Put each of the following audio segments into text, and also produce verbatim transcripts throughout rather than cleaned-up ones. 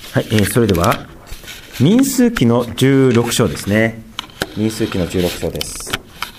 はい、えー、それでは民数記のじゅうろく章ですね。民数記のじゅうろく章です。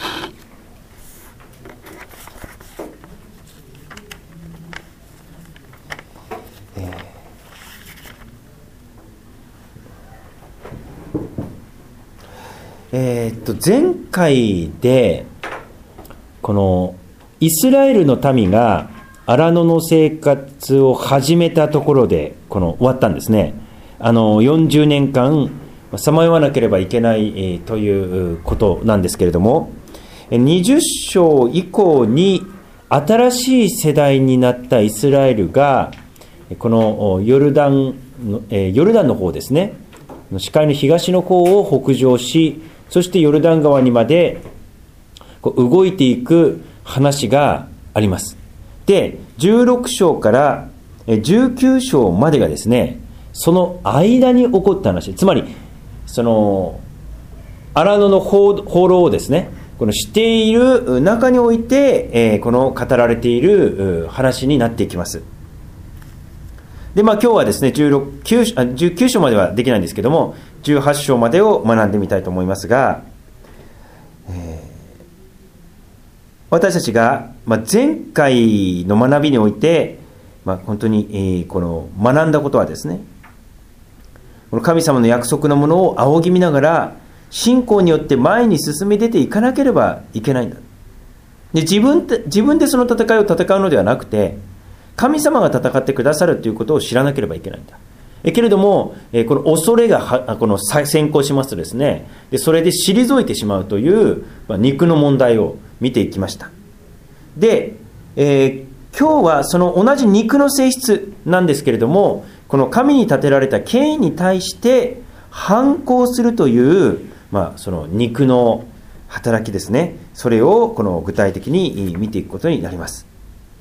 えー、っと前回でこのイスラエルの民が荒野の生活を始めたところでこの終わったんですね。あのよんじゅうねんかんさまよわなければいけない、えー、ということなんですけれども、にじゅっ章以降に新しい世代になったイスラエルがこのヨルダンの、えー、ヨルダンの方ですね、視界の東の方を北上し、そしてヨルダン川にまでこう動いていく話があります。で、じゅうろく章からじゅうきゅう章までがですね、その間に起こった話、つまりその荒野の放浪をですね、このしている中において、えー、この語られている話になっていきます。で、まあ今日はですね、じゅうろく、じゅうきゅう章まではできないんですけども、じゅうはち章までを学んでみたいと思いますが、えー私たちが前回の学びにおいて、まあ、本当にこの学んだことはですね、この神様の約束のものを仰ぎ見ながら信仰によって前に進み出ていかなければいけないんだ。で、自分で、自分でその戦いを戦うのではなくて、神様が戦ってくださるということを知らなければいけないんだ。えけれども、えこの恐れがはこの先行しますとですね、でそれで退いてしまうという、まあ、肉の問題を見ていきました。で、えー、今日はその同じ肉の性質なんですけれども、この神に立てられた権威に対して反抗するという、まあ、その肉の働きですね、それをこの具体的に見ていくことになります。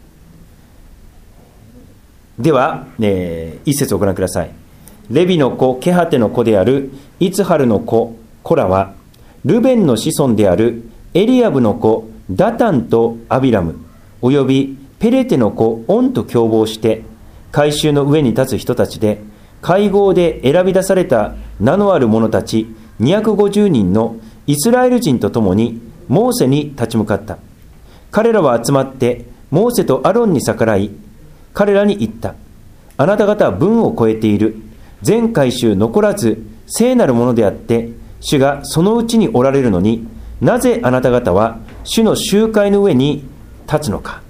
では、えー、一節をご覧ください。レビの子ケハテの子であるイツハルの子コラは、ルベンの子孫であるエリアブの子ダタンとアビラムおよびペレテの子オンと共謀して、改宗の上に立つ人たちで、会合で選び出された名のある者たちにひゃくごじゅうにんのイスラエル人と共にモーセに立ち向かった。彼らは集まってモーセとアロンに逆らい、彼らに言った。あなた方は分を超えている。全改宗残らず聖なるものであって、主がそのうちにおられるのに、なぜあなた方は主の集会の上に立つのか。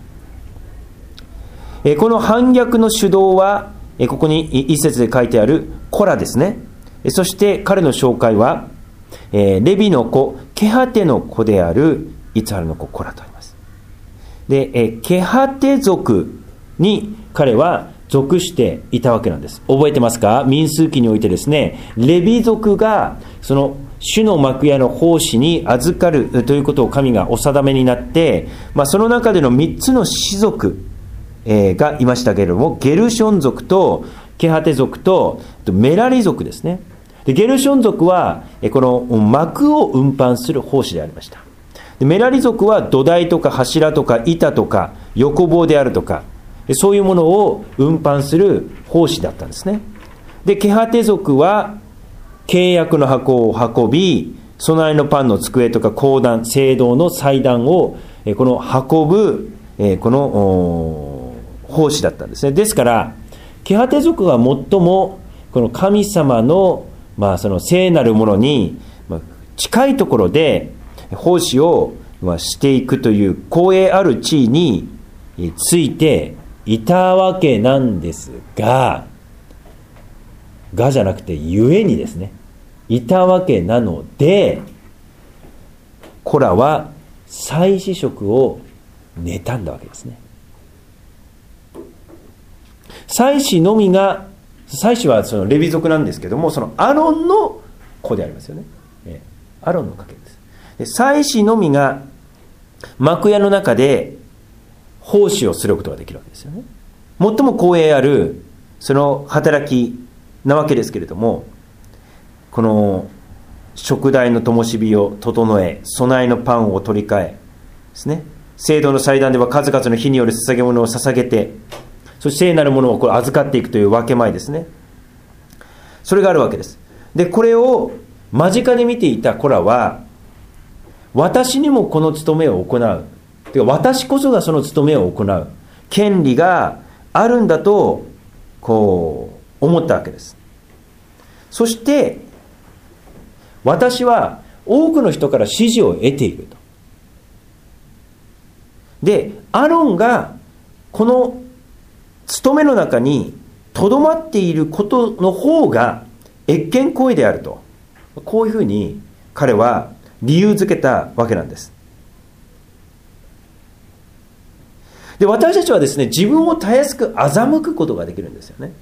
えこの反逆の主導は、えここに一節で書いてあるコラですね。そして彼の紹介は、えレビの子ケハテの子であるイツハルの子コラとあります。で、えケハテ族に彼は属していたわけなんです。覚えてますか？民数記においてですね、レビ族がその主の幕屋の奉仕に預かるということを神がお定めになって、まあ、その中でのみっつの氏族、えー、がいましたけれども、ゲルション族とケハテ族とメラリ族ですね。でゲルション族はこの幕を運搬する奉仕でありました。でメラリ族は土台とか柱とか板とか横棒であるとか、そういうものを運搬する奉仕だったんですね。でケハテ族は契約の箱を運び、備えのパンの机とか香壇、聖堂の祭壇をこの運ぶこの奉仕だったんですね。ですからケハテ族が最もこの神様の、まあ、その聖なるものに近いところで奉仕をしていくという光栄ある地位についていたわけなんですが、がじゃなくてゆえにですね、いたわけなので、コラは祭司職を妬んだわけですね。祭司のみが、祭司はそのレビ族なんですけども、そのアロンの子でありますよね。アロンの家系です。で祭司のみが幕屋の中で奉仕をすることができるわけですよね。最も光栄あるその働きなわけですけれども、この食台の灯火を整え、供えのパンを取り替えですね、聖堂の祭壇では数々の火による捧げ物を捧げて、そして聖なるものをこれ預かっていくという分け前ですね。 それがあるわけです。でこれを間近で見ていたコラは、私にもこの務めを行う、てか私こそがその務めを行う権利があるんだとこう思ったわけです。そして私は多くの人から支持を得ていると。でアロンがこの務めの中にとどまっていることの方が越権行為であると、こういうふうに彼は理由づけたわけなんです。で私たちはですね、自分をたやすく欺くことができるんですよね。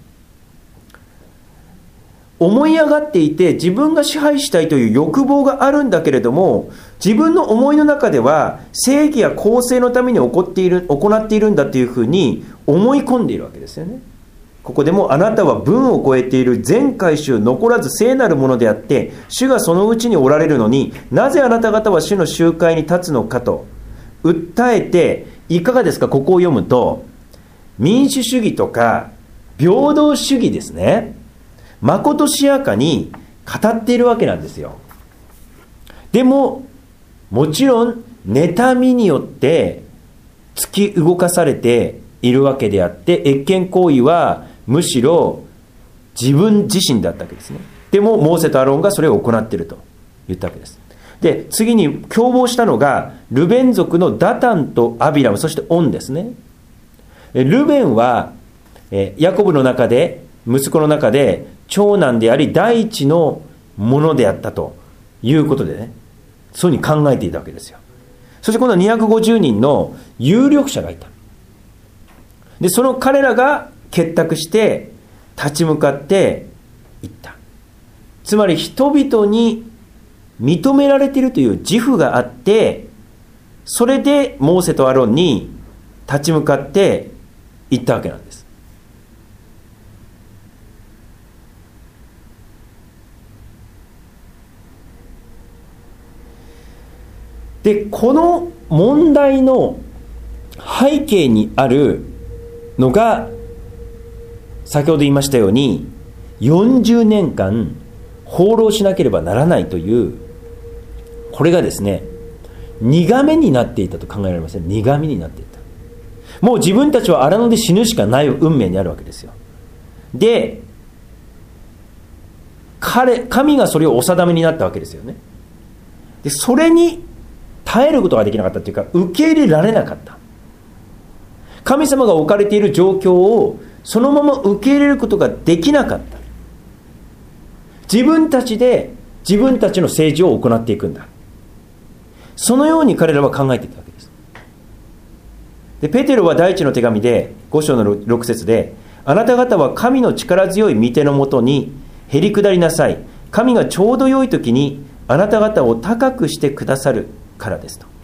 思い上がっていて自分が支配したいという欲望があるんだけれども、自分の思いの中では正義や公正のために行っている、行っているんだというふうに思い込んでいるわけですよね。ここでもあなたは分を超えている全回収残らず聖なるものであって、主がそのうちにおられるのに、なぜあなた方は主の集会に立つのかと訴えて、いかがですか。ここを読むと、民主主義とか平等主義ですね、まことしやかに語っているわけなんですよ。でももちろん妬みによって突き動かされているわけであって、越権行為はむしろ自分自身だったわけですね。でもモーセとアロンがそれを行っていると言ったわけです。で次に共謀したのがルベン族のダタンとアビラム、そしてオンですね。ルベンはヤコブの中で、息子の中で長男であり第一のものであったということでね、そういうふうに考えていたわけですよ。そして今度はにひゃくごじゅうにんの有力者がいた。でその彼らが結託して立ち向かっていった。つまり人々に認められているという自負があって、それでモーセとアロンに立ち向かっていったわけなんです。でこの問題の背景にあるのが、先ほど言いましたようによんじゅうねんかん放浪しなければならないという、これがですね苦めになっていたと考えられません。苦めになっていた。もう自分たちは荒野で死ぬしかない運命にあるわけですよ。で彼神がそれをお定めになったわけですよね。でそれに耐えることができなかったというか、受け入れられなかった。神様が置かれている状況をそのまま受け入れることができなかった。自分たちで自分たちの政治を行っていくんだ、そのように彼らは考えていたわけです。でペテロは第一の手紙でご章のろく節で、あなた方は神の力強い御手のもとにへり下りなさい。神がちょうど良い時にあなた方を高くしてくださるからですと。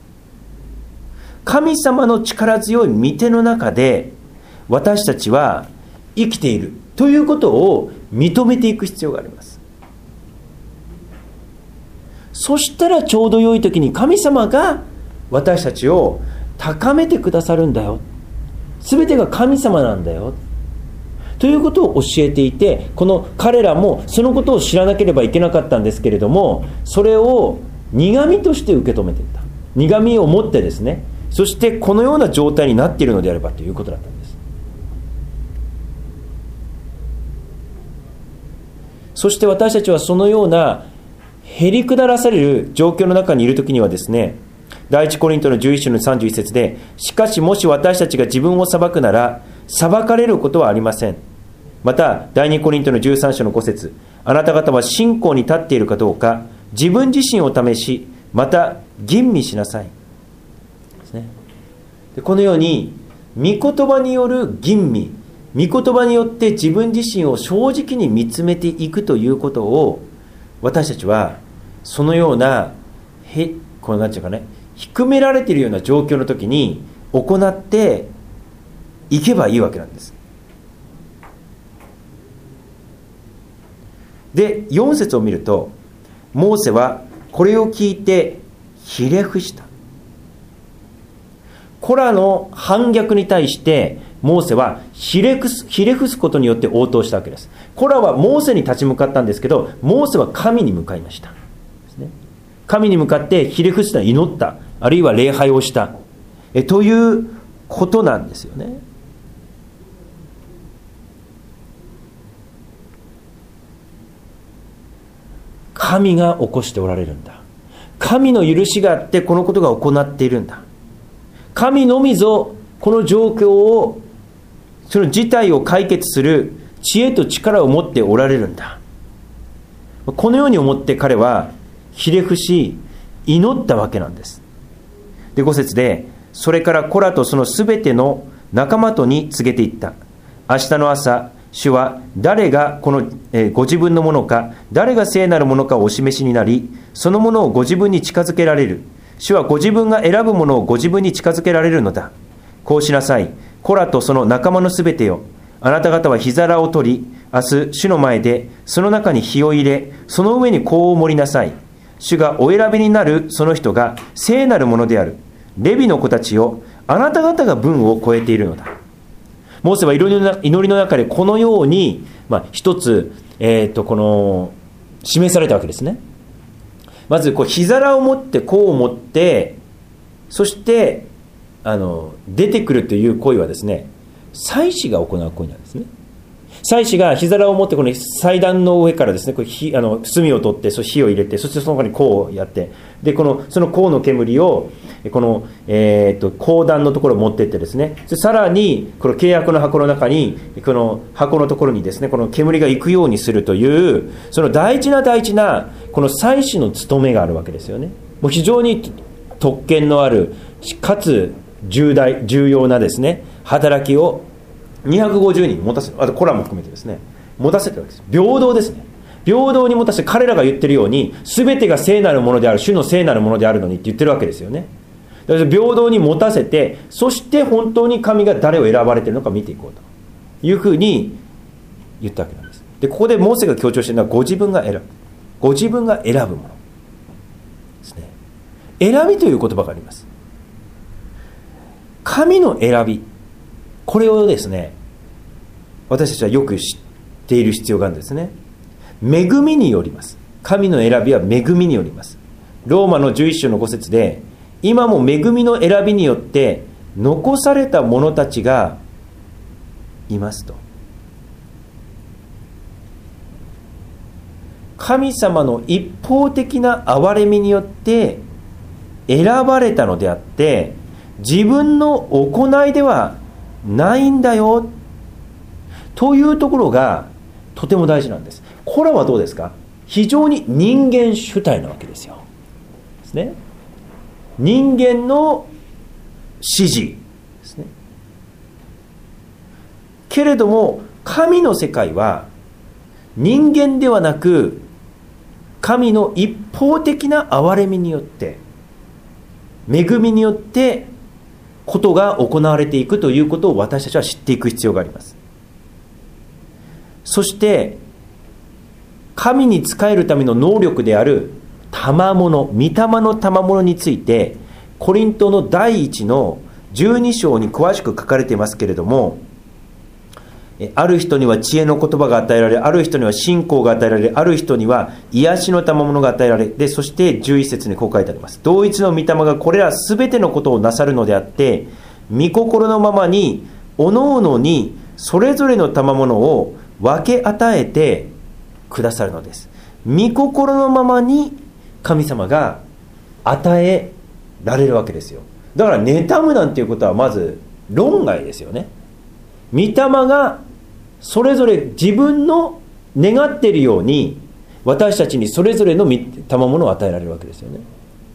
神様の力強い御手の中で私たちは生きているということを認めていく必要があります。そしたらちょうど良い時に神様が私たちを高めてくださるんだよ、全てが神様なんだよということを教えていて、この彼らもそのことを知らなければいけなかったんですけれども、それを苦みとして受け止めていた。苦みを持ってですね、そしてこのような状態になっているのであればということだったんです。そして私たちはそのようなへり下らされる状況の中にいるときにはですね、第一コリントのじゅういち章のさんじゅういち節で、しかしもし私たちが自分を裁くなら裁かれることはありません。また第二コリントのじゅうさん章のご節、あなた方は信仰に立っているかどうか自分自身を試し、また吟味しなさいですね。でこのように御言葉による吟味、御言葉によって自分自身を正直に見つめていくということを、私たちはそのようなへこのなんていうかね、低められているような状況の時に行っていけばいいわけなんです。でよん節を見ると、モーセはこれを聞いてひれ伏した。コラの反逆に対してモーセはひれ伏す、ひれ伏すことによって応答したわけです。コラはモーセに立ち向かったんですけど、モーセは神に向かいました。神に向かってひれ伏した祈った、あるいは礼拝をしたえということなんですよね。神が起こしておられるんだ。神の許しがあってこのことが行っているんだ。神のみぞこの状況を、その事態を解決する知恵と力を持っておられるんだ。このように思って彼はひれ伏し祈ったわけなんです。でご節で、それからコラとそのすべての仲間とに告げていった。明日の朝、主は誰がこの、えー、ご自分のものか、誰が聖なるものかをお示しになり、そのものをご自分に近づけられる。主はご自分が選ぶものをご自分に近づけられるのだ。こうしなさい。コラとその仲間のすべてよ。あなた方は火皿を取り、明日主の前でその中に火を入れ、その上に香を盛りなさい。主がお選びになるその人が聖なるものである。レビの子たちよ、あなた方が分を超えているのだ。モーセは祈りの祈りの中でこのように、まあ、一つ、えー、とこの示されたわけですね。まずこう火皿を持って香を持って、そしてあの出てくるという行為はですね、祭司が行う行為なんですね。祭司が火皿を持ってこの祭壇の上からですね、これ火あの炭を取って、そ火を入れて、そしてその中に香をやって、でこのその香の煙をこの、えー、と香壇のところを持っていってですね、さらにこの契約の箱の中に、この箱のところにですね、この煙が行くようにするという、その大事な大事なこの祭司の務めがあるわけですよね。もう非常に特権のあるかつ重大重要なですね働きをにひゃくごじゅうにん持たせて、あとコラも含めてですね持たせてるわけです。平等ですね。平等に持たせて、彼らが言ってるように全てが聖なるものである、主の聖なるものであるのにって言ってるわけですよね。だから平等に持たせて、そして本当に神が誰を選ばれているのか見ていこうというふうに言ったわけなんです。でここでモーセが強調しているのは、ご自分が選ぶ、ご自分が選ぶものですね。選びという言葉があります。神の選び、これをですね私たちはよく知っている必要があるんですね。恵みによります。神の選びは恵みによります。ローマのじゅういっ章のご節で、今も恵みの選びによって残された者たちがいますと。神様の一方的な憐れみによって選ばれたのであって、自分の行いではないんだよというところがとても大事なんです。コラはどうですか？非常に人間主体なわけですよ。ですね。人間の指示ですね。けれども神の世界は人間ではなく、神の一方的な憐れみによって、恵みによってことが行われていくということを私たちは知っていく必要があります。そして神に仕えるための能力である賜物、御霊の賜物について、コリントの第一のじゅうに章に詳しく書かれていますけれども、ある人には知恵の言葉が与えられ、ある人には信仰が与えられ、ある人には癒しの賜物が与えられ、でそしてじゅういち節にこう書いてあります。同一の御霊がこれらすべてのことをなさるのであって、御心のままにおのおのにそれぞれの賜物を分け与えてくださるのです。御心のままに神様が与えられるわけですよ。だから妬むなんていうことはまず論外ですよね。御霊がそれぞれ自分の願っているように私たちにそれぞれの賜物を与えられるわけですよね。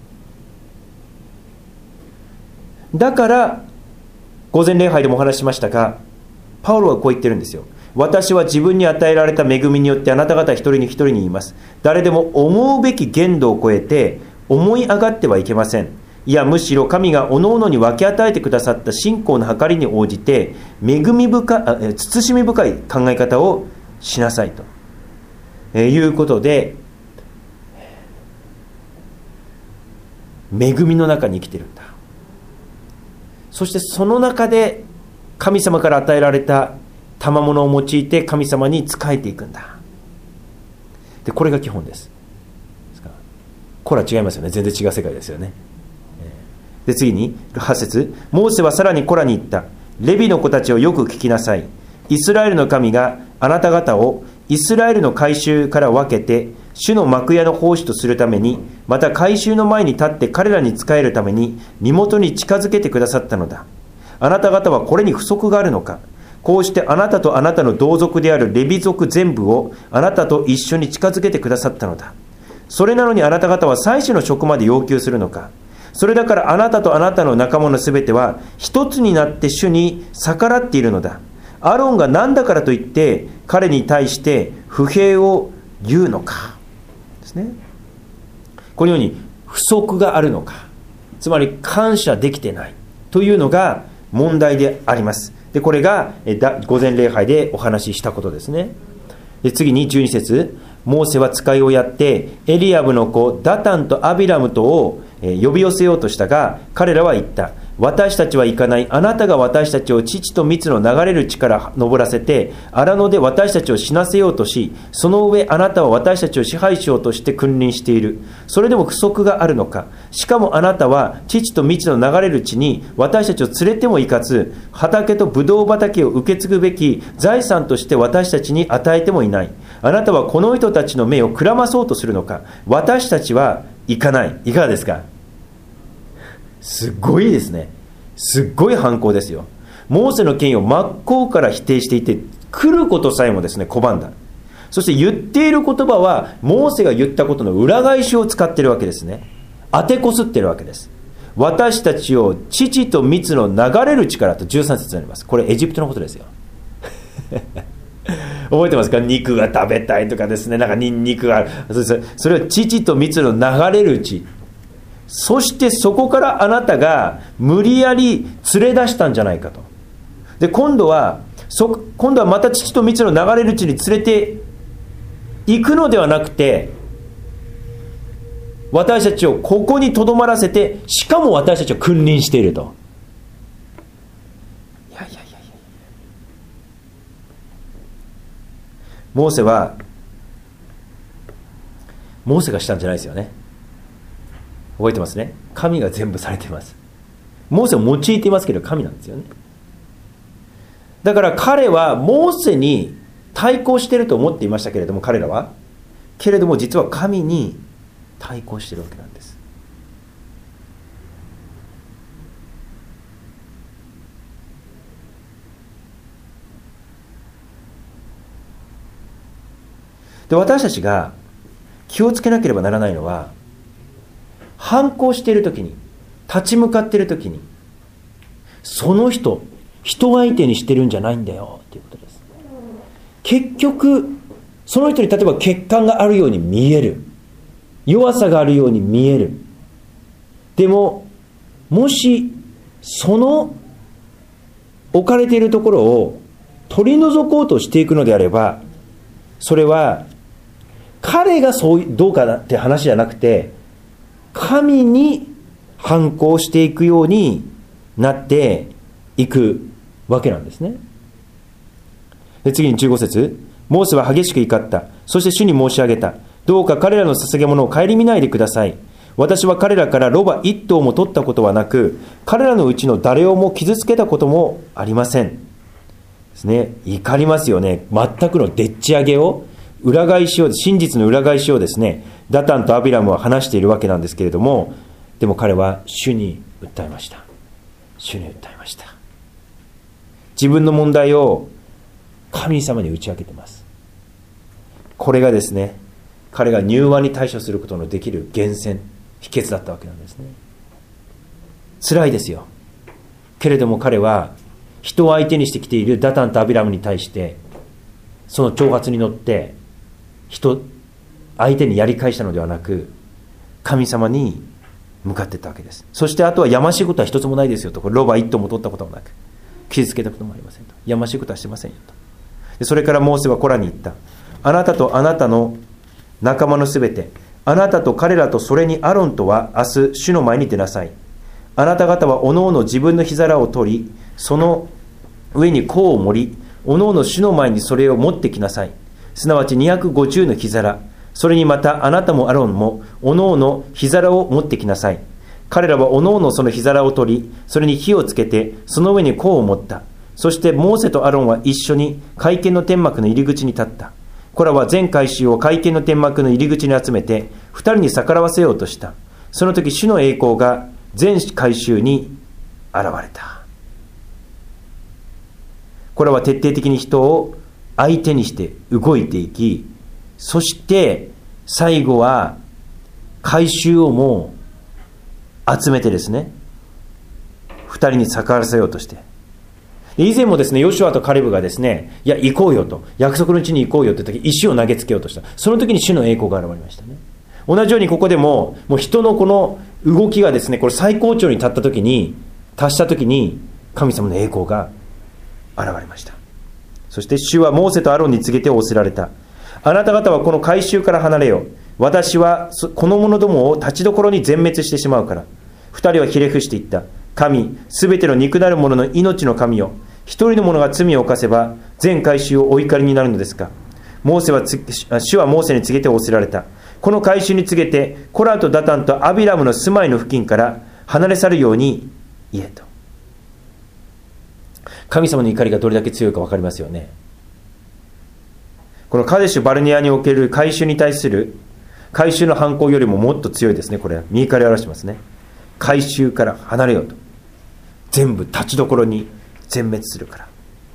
だから午前礼拝でもお話ししましたが、パウロはこう言ってるんですよ。私は自分に与えられた恵みによってあなた方一人に一人に言います。誰でも思うべき限度を超えて思い上がってはいけません。いやむしろ神がおのおのに分け与えてくださった信仰の計りに応じて恵み深い、慎み深い考え方をしなさいと、えー、いうことで、恵みの中に生きているんだ。そしてその中で神様から与えられた賜物を用いて神様に仕えていくんだ。でこれが基本です。これは違いますよね。全然違う世界ですよね。で次にはち節、モーセはさらにコラに言った。レビの子たちをよく聞きなさい。イスラエルの神があなた方をイスラエルの改宗から分けて主の幕屋の奉仕とするために、また改宗の前に立って彼らに仕えるために身元に近づけてくださったのだ。あなた方はこれに不足があるのか。こうしてあなたとあなたの同族であるレビ族全部をあなたと一緒に近づけてくださったのだ。それなのにあなた方は祭司の職まで要求するのか。それだからあなたとあなたの仲間のすべては一つになって主に逆らっているのだ。アロンが何だからといって彼に対して不平を言うのかですね。このように不足があるのか、つまり感謝できてないというのが問題であります。でこれが御前礼拝でお話ししたことですね。で次にじゅうに節、モーセは使いをやってエリアブの子ダタンとアビラムとを呼び寄せようとしたが、彼らは言った。私たちは行かない。あなたが私たちを乳と蜜の流れる地から登らせて荒野で私たちを死なせようとし、その上あなたは私たちを支配しようとして君臨している。それでも不足があるのか。しかもあなたは乳と蜜の流れる地に私たちを連れても行かず、畑とブドウ畑を受け継ぐべき財産として私たちに与えてもいない。あなたはこの人たちの目をくらまそうとするのか。私たちは行かない。いかがですか。すごいですね。すっごい反抗ですよ。モーセの権威を真っ向から否定していて、来ることさえもですね拒んだ。そして言っている言葉はモーセが言ったことの裏返しを使っているわけですね。当てこすっているわけです。私たちを乳と蜜の流れる力とじゅうさん節になります。これエジプトのことですよ覚えてますか。肉が食べたいとかですね、なんかニンニクが、それは乳と蜜の流れる地。そしてそこからあなたが無理やり連れ出したんじゃないかと。で今度はそ今度はまた乳と蜜の流れる地に連れて行くのではなくて、私たちをここにとどまらせて、しかも私たちを君臨していると。いやいやいやいや、モーセはモーセがしたんじゃないですよね。覚えてますね。神が全部されています。モーセを用いていますけど神なんですよね。だから彼はモーセに対抗していると思っていましたけれども、彼らはけれども実は神に対抗しているわけなんです。で私たちが気をつけなければならないのは、反抗しているときに、立ち向かっているときに、その人、人相手にしてるんじゃないんだよということです。結局、その人に例えば欠陥があるように見える。弱さがあるように見える。でも、もし、その置かれているところを取り除こうとしていくのであれば、それは、彼がそうどうかなって話じゃなくて、神に反抗していくようになっていくわけなんですね。で次にじゅうご節、モーセは激しく怒った。そして主に申し上げた。どうか彼らの捧げ物を顧みないでください。私は彼らからロバ一頭も取ったことはなく、彼らのうちの誰をも傷つけたこともありません。ですね。怒りますよね。全くのでっち上げを、裏返しを、真実の裏返しをですね、ダタンとアビラムは話しているわけなんですけれども、でも彼は主に訴えました。主に訴えました。自分の問題を神様に打ち明けています。これがですね、彼が柔和に対処することのできる源泉、秘訣だったわけなんですね。辛いですよ。けれども彼は人を相手にしてきているダタンとアビラムに対して、その挑発に乗って人相手にやり返したのではなく、神様に向かっていったわけです。そしてあとはやましいことは一つもないですよと。これロバ一頭も取ったこともなく、傷つけたこともありませんと。やましいことはしてませんよと。でそれからモーセはコラに言った。あなたとあなたの仲間のすべて、あなたと彼らとそれにアロンとは明日主の前に出なさい。あなた方はおのおの自分の膝らを取り、その上に香を盛り、おのおの主の前にそれを持ってきなさい。すなわちにひゃくごじゅうの火皿、それにまたあなたもアロンもおのおの火皿を持ってきなさい。彼らはおのおのその火皿を取り、それに火をつけて、その上に香を持った。そしてモーセとアロンは一緒に会見の天幕の入り口に立った。コラは全会衆を会見の天幕の入り口に集めて、二人に逆らわせようとした。その時、主の栄光が全会衆に現れた。コラは徹底的に人を相手にして動いていき、そして最後は会衆をもう集めてですね、二人に逆らわせようとして、以前もですね、ヨシュアとカレブがですね、いや行こうよと、約束の地に行こうよという時、石を投げつけようとした。その時に主の栄光が現れましたね。同じようにここでも、もう人のこの動きがですね、これ最高潮に立った時に、達した時に神様の栄光が現れました。そして主はモーセとアロンに告げて仰せられた。あなた方はこの会衆から離れよ。私はこの者どもを立ちどころに全滅してしまうから。二人はひれ伏して言った。神、すべての肉なる者の命の神よ。一人の者が罪を犯せば全会衆をお怒りになるのですか。モーセはつ主はモーセに告げて仰せられた。この会衆に告げて、コラとダタンとアビラムの住まいの付近から離れ去るように言えと。神様の怒りがどれだけ強いか分かりますよね。このカデシュバルネアにおける会衆に対する会衆の反抗よりももっと強いですね。これは右から表してますね。会衆から離れようと、全部立ちどころに全滅するから。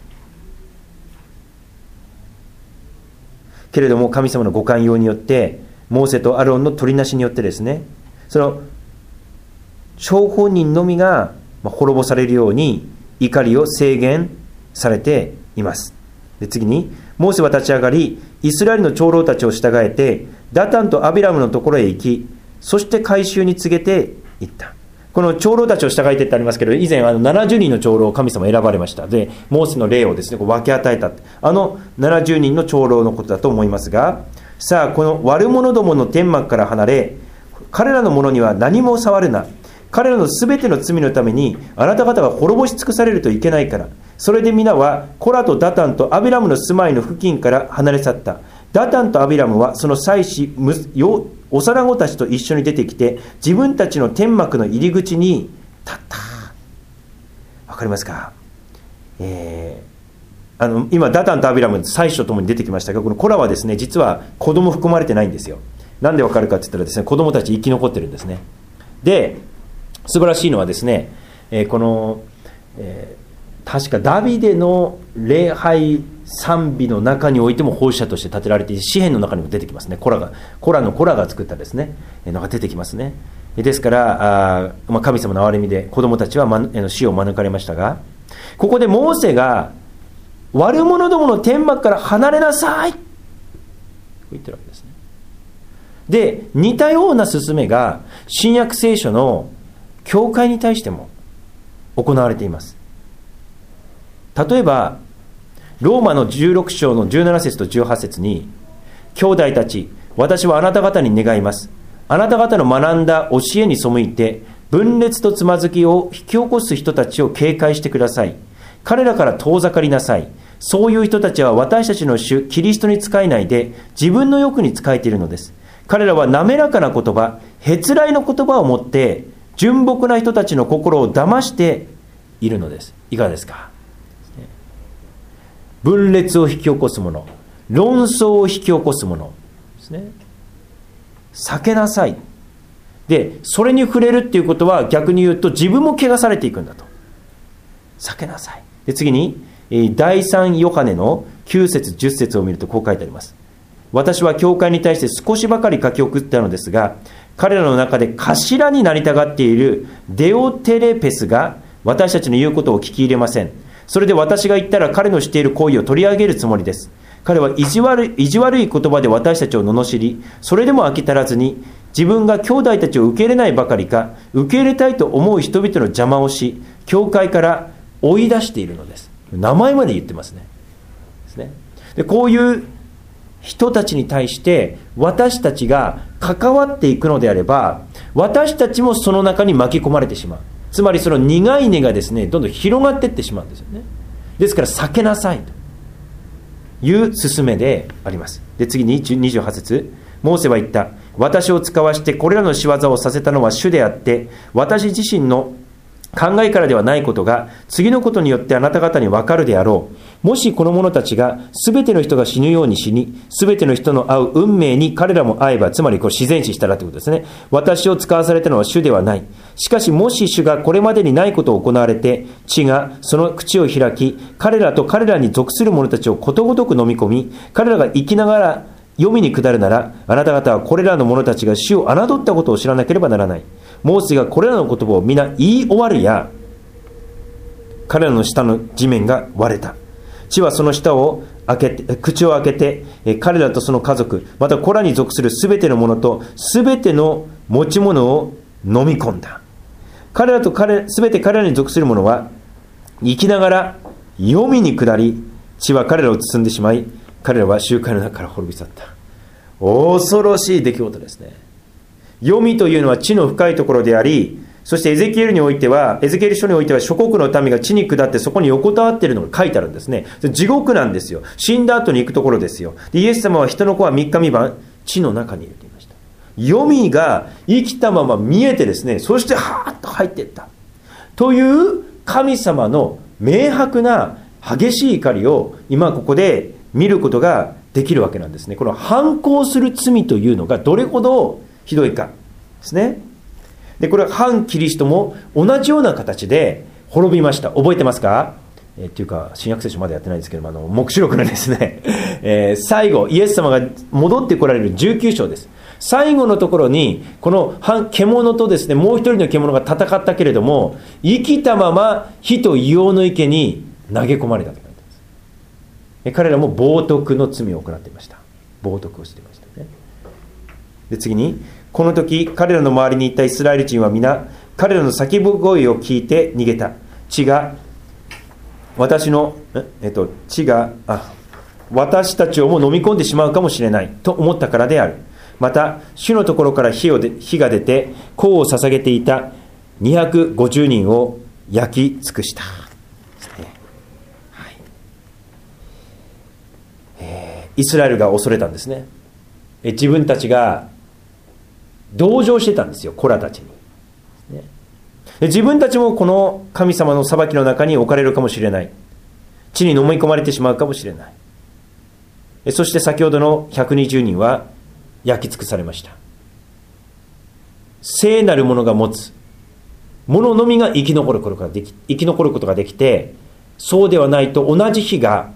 けれども神様のご寛容によって、モーセとアロンの取りなしによってですね、その張本人のみが滅ぼされるように怒りを制限されています。で、次にモーセは立ち上がり、イスラエルの長老たちを従えてダタンとアビラムのところへ行き、そして会衆に告げていった。この長老たちを従えてってありますけど、以前あのななじゅうにんの長老を神様選ばれました。で、モーセの霊をですね、こう分け与えた。あのななじゅうにんの長老のことだと思いますが、さあこの悪者どもの天幕から離れ、彼らのものには何も触るな。彼らのすべての罪のためにあなた方が滅ぼし尽くされるといけないから。それで皆はコラとダタンとアビラムの住まいの付近から離れ去った。ダタンとアビラムはその妻子幼子たちと一緒に出てきて、自分たちの天幕の入り口に立った。わかりますか？えー、あの今ダタンとアビラム妻子とともに出てきましたが、このコラはですね、実は子供含まれてないんですよ。なんでわかるかって言ったらですね、子供たち生き残ってるんですね。で、素晴らしいのはですね、えー、この、えー確かダビデの礼拝賛美の中においても奉仕者として建てられていて、詩篇の中にも出てきますね。コラがコラのコラが作ったですねのが出てきますね。ですからあ、まあ、神様の憐れみで子供たちは、ま、死を免れましたが、ここでモーセが悪者どもの天幕から離れなさいと言ってるわけですね。で、似たような勧めが新約聖書の教会に対しても行われています。例えばローマのじゅうろく章のじゅうなな節とじゅうはち節に、兄弟たち、私はあなた方に願います。あなた方の学んだ教えに背いて分裂とつまずきを引き起こす人たちを警戒してください。彼らから遠ざかりなさい。そういう人たちは私たちの主キリストに仕えないで自分の欲に仕えているのです。彼らは滑らかな言葉、へつらいの言葉を持って純朴な人たちの心を騙しているのです。いかがですか？分裂を引き起こすもの、論争を引き起こすものですね。避けなさい。で、それに触れるっていうことは逆に言うと自分も汚されていくんだと。避けなさい。で、次にだいさんヨハネのきゅう節じゅっ節を見るとこう書いてあります。私は教会に対して少しばかり書き送ったのですが、彼らの中で頭になりたがっているデオテレペスが私たちの言うことを聞き入れません。それで私が言ったら彼のしている行為を取り上げるつもりです。彼は意地悪い、意地悪い言葉で私たちを罵り、それでも飽き足らずに自分が兄弟たちを受け入れないばかりか、受け入れたいと思う人々の邪魔をし、教会から追い出しているのです。名前まで言ってますね。ですね。で、こういう人たちに対して私たちが関わっていくのであれば、私たちもその中に巻き込まれてしまう。つまりその苦い根がですね、どんどん広がっていってしまうんですよね。 ですから避けなさいという勧めであります。で次ににじゅうはち節、モーセは言った。私を使わしてこれらの仕業をさせたのは主であって、私自身の考えからではないことが次のことによってあなた方に分かるであろう。もしこの者たちが全ての人が死ぬように死に、全ての人の会う運命に彼らも会えば、つまりこう自然死したらということですね。私を使わされたのは主ではない。しかしもし主がこれまでにないことを行われて、地がその口を開き、彼らと彼らに属する者たちをことごとく飲み込み、彼らが生きながら黄泉に下るなら、あなた方はこれらの者たちが主を侮ったことを知らなければならない。モーセがこれらの言葉を皆言い終わるや、彼らの下の地面が割れた。地はその下を開けて、口を開けて、彼らとその家族、またこれらに属するすべてのものとすべての持ち物を飲み込んだ。彼らと彼すべて彼らに属するものは生きながら黄泉に下り、地は彼らを包んでしまい、彼らは集会の中から滅び去った。恐ろしい出来事ですね。黄泉というのは地の深いところであり、そしてエゼキエルにおいては、エゼキエル書においては諸国の民が地に下ってそこに横たわっているのが書いてあるんですね。地獄なんですよ。死んだ後に行くところですよ。でイエス様は人の子は三日三晩地の中にいると言いました。黄泉が生きたまま見えてですね、そしてはーっと入っていったという神様の明白な激しい怒りを今ここで見ることができるわけなんですね。この反抗する罪というのがどれほどひどいかですね。でこれは反キリストも同じような形で滅びました。覚えてますか？えー、っていうか新約聖書までやってないんですけども、あの黙示録のですね、えー、最後イエス様が戻ってこられるじゅうきゅう章です。最後のところにこの獣とですね、もう一人の獣が戦ったけれども、生きたまま火と硫黄の池に投げ込まれたと書いてあります。え彼らも冒涜の罪を行っていました。冒涜をしていましたね。で次に、この時彼らの周りにいたイスラエル人は皆彼らの叫ぶ声を聞いて逃げた。地が私のえっと地があ私たちをも飲み込んでしまうかもしれないと思ったからである。また主のところから火をで火が出て香を捧げていたにひゃくごじゅうにんを焼き尽くした、ねはいえー、イスラエルが恐れたんですね。え自分たちが同情してたんですよ、子らたちに、ね、で自分たちもこの神様の裁きの中に置かれるかもしれない。地に飲み込まれてしまうかもしれない。えそして先ほどのひゃくにじゅうにんは焼き尽くされました。聖なるものが持つもののみが生き残ることができ、生き残ることができて、そうではないと同じ日が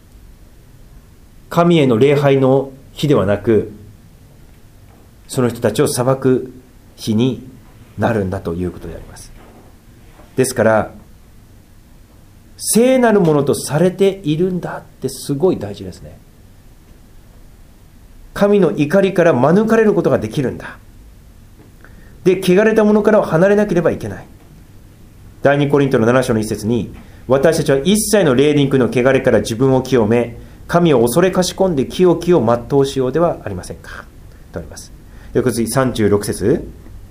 神への礼拝の日ではなく、その人たちを裁く日になるんだということであります。ですから聖なるものとされているんだってすごい大事ですね。神の怒りから免れることができるんだ。で汚れたものから離れなければいけない。第二コリントのなな章の一節に、私たちは一切の霊肉の汚れから自分を清め、神を恐れかしこんで清きを全うしようではありませんかとあります。で次さんじゅうろく節、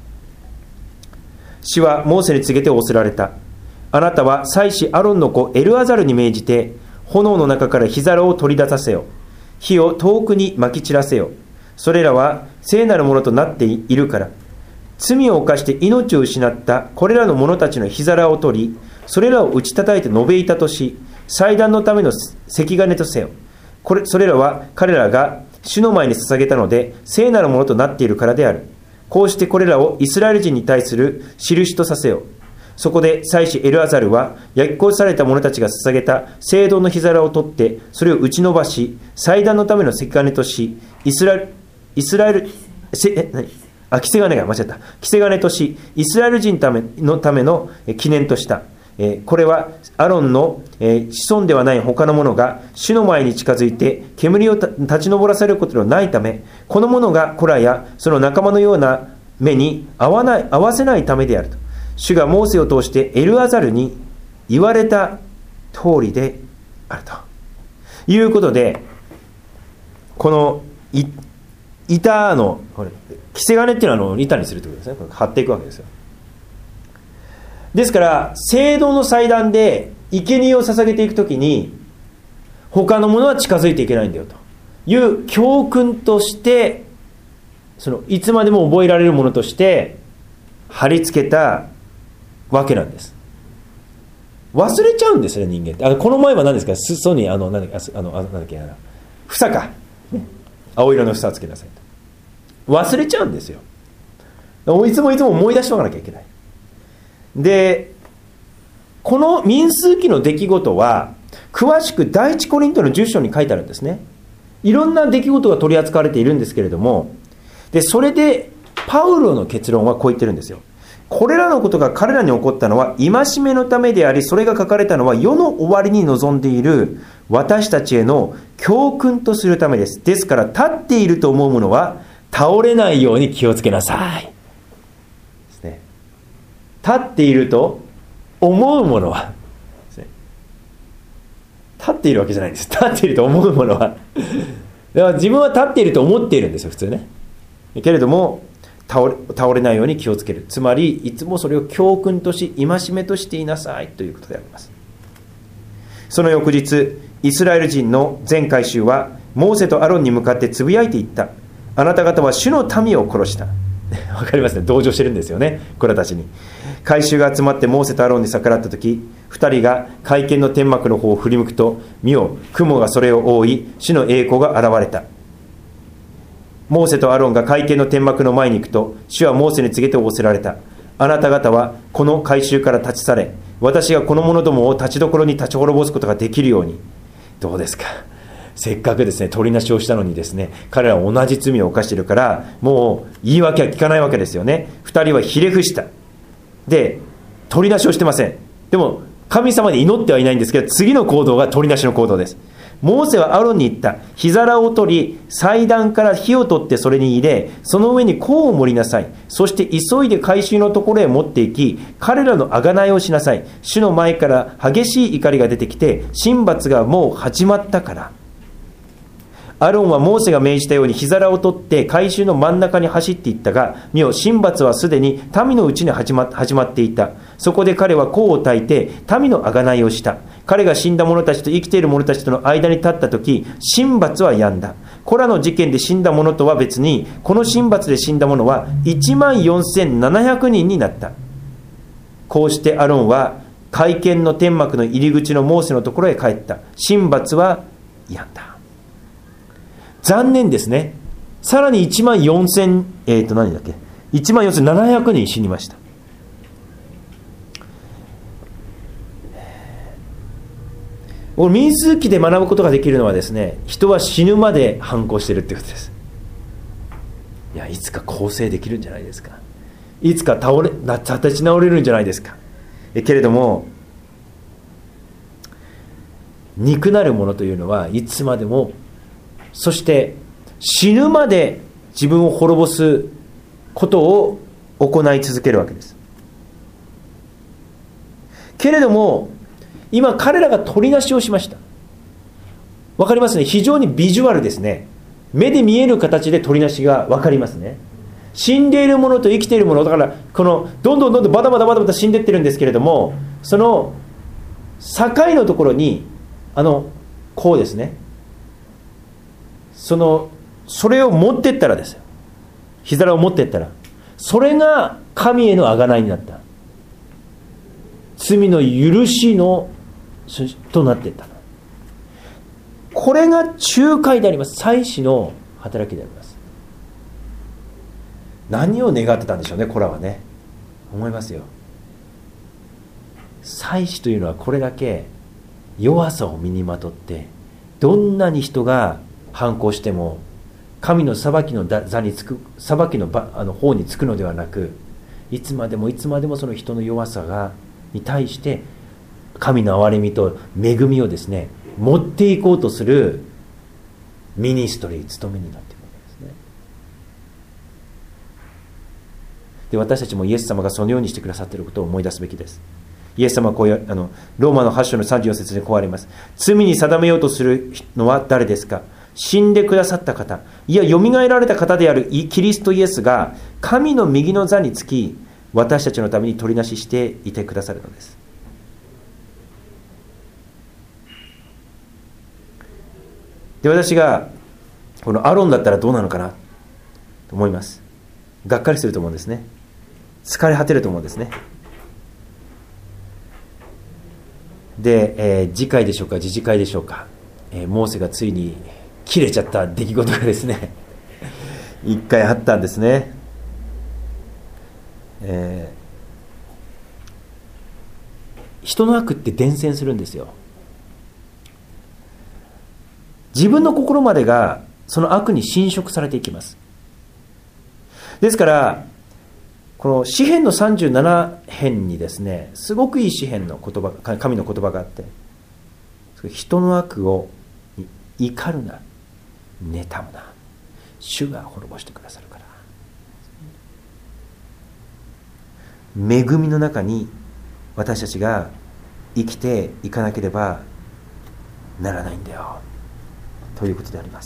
主はモーセに告げて仰せられた。あなたは祭司アロンの子エルアザルに命じて、炎の中から火皿を取り出させよ。火を遠くにまき散らせよ。それらは聖なるものとなっているから。罪を犯して命を失ったこれらの者たちの火皿を取り、それらを打ち叩いて延べ板とし、祭壇のための石金とせよ。これそれらは彼らが主の前に捧げたので聖なるものとなっているからである。こうしてこれらをイスラエル人に対する印とさせよ。そこで祭司エルアザルは焼き殺された者たちが捧げた聖堂の火皿を取ってそれを打ち伸ばし、祭壇のための石金とし、イスラエルイスラエルせえ何あキセ金が間違ったキセ金とし、イスラエル人ためのための記念とした。えー、これはアロンの、えー、子孫ではない他の者が主の前に近づいて煙を立ち上らせることのないため、この者が子らやその仲間のような目に合わない合わせないためであると、主がモーセを通してエルアザルに言われた通りであるということで、このい板のこれキセ金っていうのはあの板にするということですね。これ貼っていくわけですよ。ですから聖堂の祭壇で生贄を捧げていくときに他のものは近づいていけないんだよという教訓として、そのいつまでも覚えられるものとして貼り付けたわけなんです。忘れちゃうんですね、人間って。あのこの前は何ですか、裾にあの何だあのあのなんだっけ、房か、ね、青色の房をつけなさいと。忘れちゃうんですよ。いつもいつも思い出しておかなきゃいけない。で、この民数記の出来事は詳しく第一コリントのじゅっ章に書いてあるんですね。いろんな出来事が取り扱われているんですけれども、でそれでパウロの結論はこう言ってるんですよ。これらのことが彼らに起こったのは戒めのためであり、それが書かれたのは世の終わりに臨んでいる私たちへの教訓とするためです。ですから立っていると思うものは倒れないように気をつけなさいですね。立っていると思うものはですね、立っているわけじゃないんです。立っていると思うものはだから自分は立っていると思っているんですよ、普通ね。けれども倒れ、倒れないように気をつける。つまりいつもそれを教訓とし戒めとしていなさいということであります。その翌日、イスラエル人の全会衆はモーセとアロンに向かってつぶやいていった。あなた方は主の民を殺した。わかりますね、同情してるんですよね、これたちに。会衆が集まってモーセとアロンに逆らった時、二人が会見の天幕の方を振り向くと、見よ、雲がそれを覆い、主の栄光が現れた。モーセとアロンが会見の天幕の前に行くと、主はモーセに告げて仰せられた。あなた方はこの会衆から立ち去れ、私がこの者どもを立ちどころに立ち滅ぼすことができるように。どうですか、せっかくですね取りなしをしたのにですね、彼らは同じ罪を犯しているから、もう言い訳は聞かないわけですよね。二人はひれ伏した。で取りなしをしてません。でも神様に祈ってはいないんですけど、次の行動が取りなしの行動です。モーセはアロンに言った。火皿を取り、祭壇から火を取ってそれに入れ、その上に香を盛りなさい。そして急いで会衆のところへ持って行き、彼らの贖いをしなさい。主の前から激しい怒りが出てきて、神罰がもう始まったから。アロンはモーセが命じたように火皿を取って会衆の真ん中に走っていったが、見よ、神罰はすでに民のうちに始ま、始まっていた。そこで彼は香を焚いて民の贖いをした。彼が死んだ者たちと生きている者たちとの間に立ったとき、神罰は止んだ。コラの事件で死んだ者とは別に、この神罰で死んだ者はいちまんよんせんななひゃくにんになった。こうしてアロンは会見の天幕の入り口のモーセのところへ帰った。神罰は止んだ。残念ですね。さらにいちまんよんせん、えっと何だっけ、いちまんよんせんななひゃくにん死にました。民数記で学ぶことができるのはですね、人は死ぬまで反抗しているってことです。いや、いつか更生できるんじゃないですか。いつか倒れ立ち直れるんじゃないですか。えけれども憎なるものというのはいつまでも、そして死ぬまで自分を滅ぼすことを行い続けるわけです。けれども今彼らが取りなしをしました。わかりますね。非常にビジュアルですね。目で見える形で取りなしがわかりますね。死んでいるものと生きているものだから、このどんどんどんどんバタバタバタバタ死んでいってるんですけれども、その境のところにあのこうですね、そのそれを持っていったらですよ、火皿を持っていったら、それが神への贖いになった。罪の許しのとなっていった。これが仲介であります。祭司の働きであります。何を願ってたんでしょうね、コラはね。思いますよ。祭司というのはこれだけ弱さを身にまとって、どんなに人が反抗しても神の裁きの座につく、裁きの場あの方につくのではなく、いつまでもいつまでもその人の弱さがに対して神の憐れみと恵みをですね持っていこうとするミニストリー、務めになっているわけですね。で、私たちもイエス様がそのようにしてくださっていることを思い出すべきです。イエス様はこういうあのローマのはち章のさんじゅうよん節でこうあります。罪に定めようとするのは誰ですか。死んでくださった方、いやよみがえられた方であるキリストイエスが神の右の座につき、私たちのために取りなししていてくださるのです。 で、私がこのアロンだったらどうなのかなと思います。がっかりすると思うんですね。疲れ果てると思うんですね。で、えー、次回でしょうか次次回でしょうか、えー、モーセがついに切れちゃった出来事がですね一回あったんですね。えー、人の悪って伝染するんですよ。自分の心までがその悪に侵食されていきます。ですからこの詩編のさんじゅうなな編にですね、すごくいい詩編の言葉、神の言葉があって、人の悪を怒るな、妬むな、主が滅ぼしてくださるから。恵みの中に私たちが生きていかなければならないんだよということであります。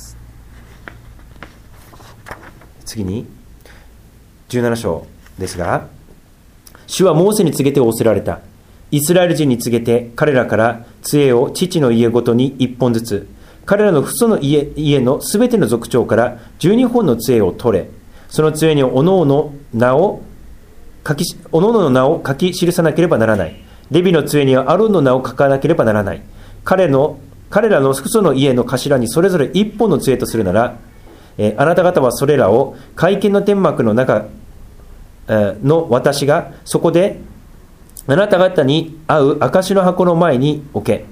次にじゅうなな章ですが、主はモーセに告げて仰せられた。イスラエル人に告げて、彼らから杖を父の家ごとに一本ずつ、彼らの父祖の 家, 家のすべての族長から十二本の杖を取れ、その杖におのおの名を書きおのおのの名を書き記さなければならない。レビの杖にはアロンの名を書かなければならない。彼の彼らの父祖の家の頭にそれぞれ一本の杖とするなら、えー、あなた方はそれらを会見の天幕の中の私がそこであなた方に会う証の箱の前に置け。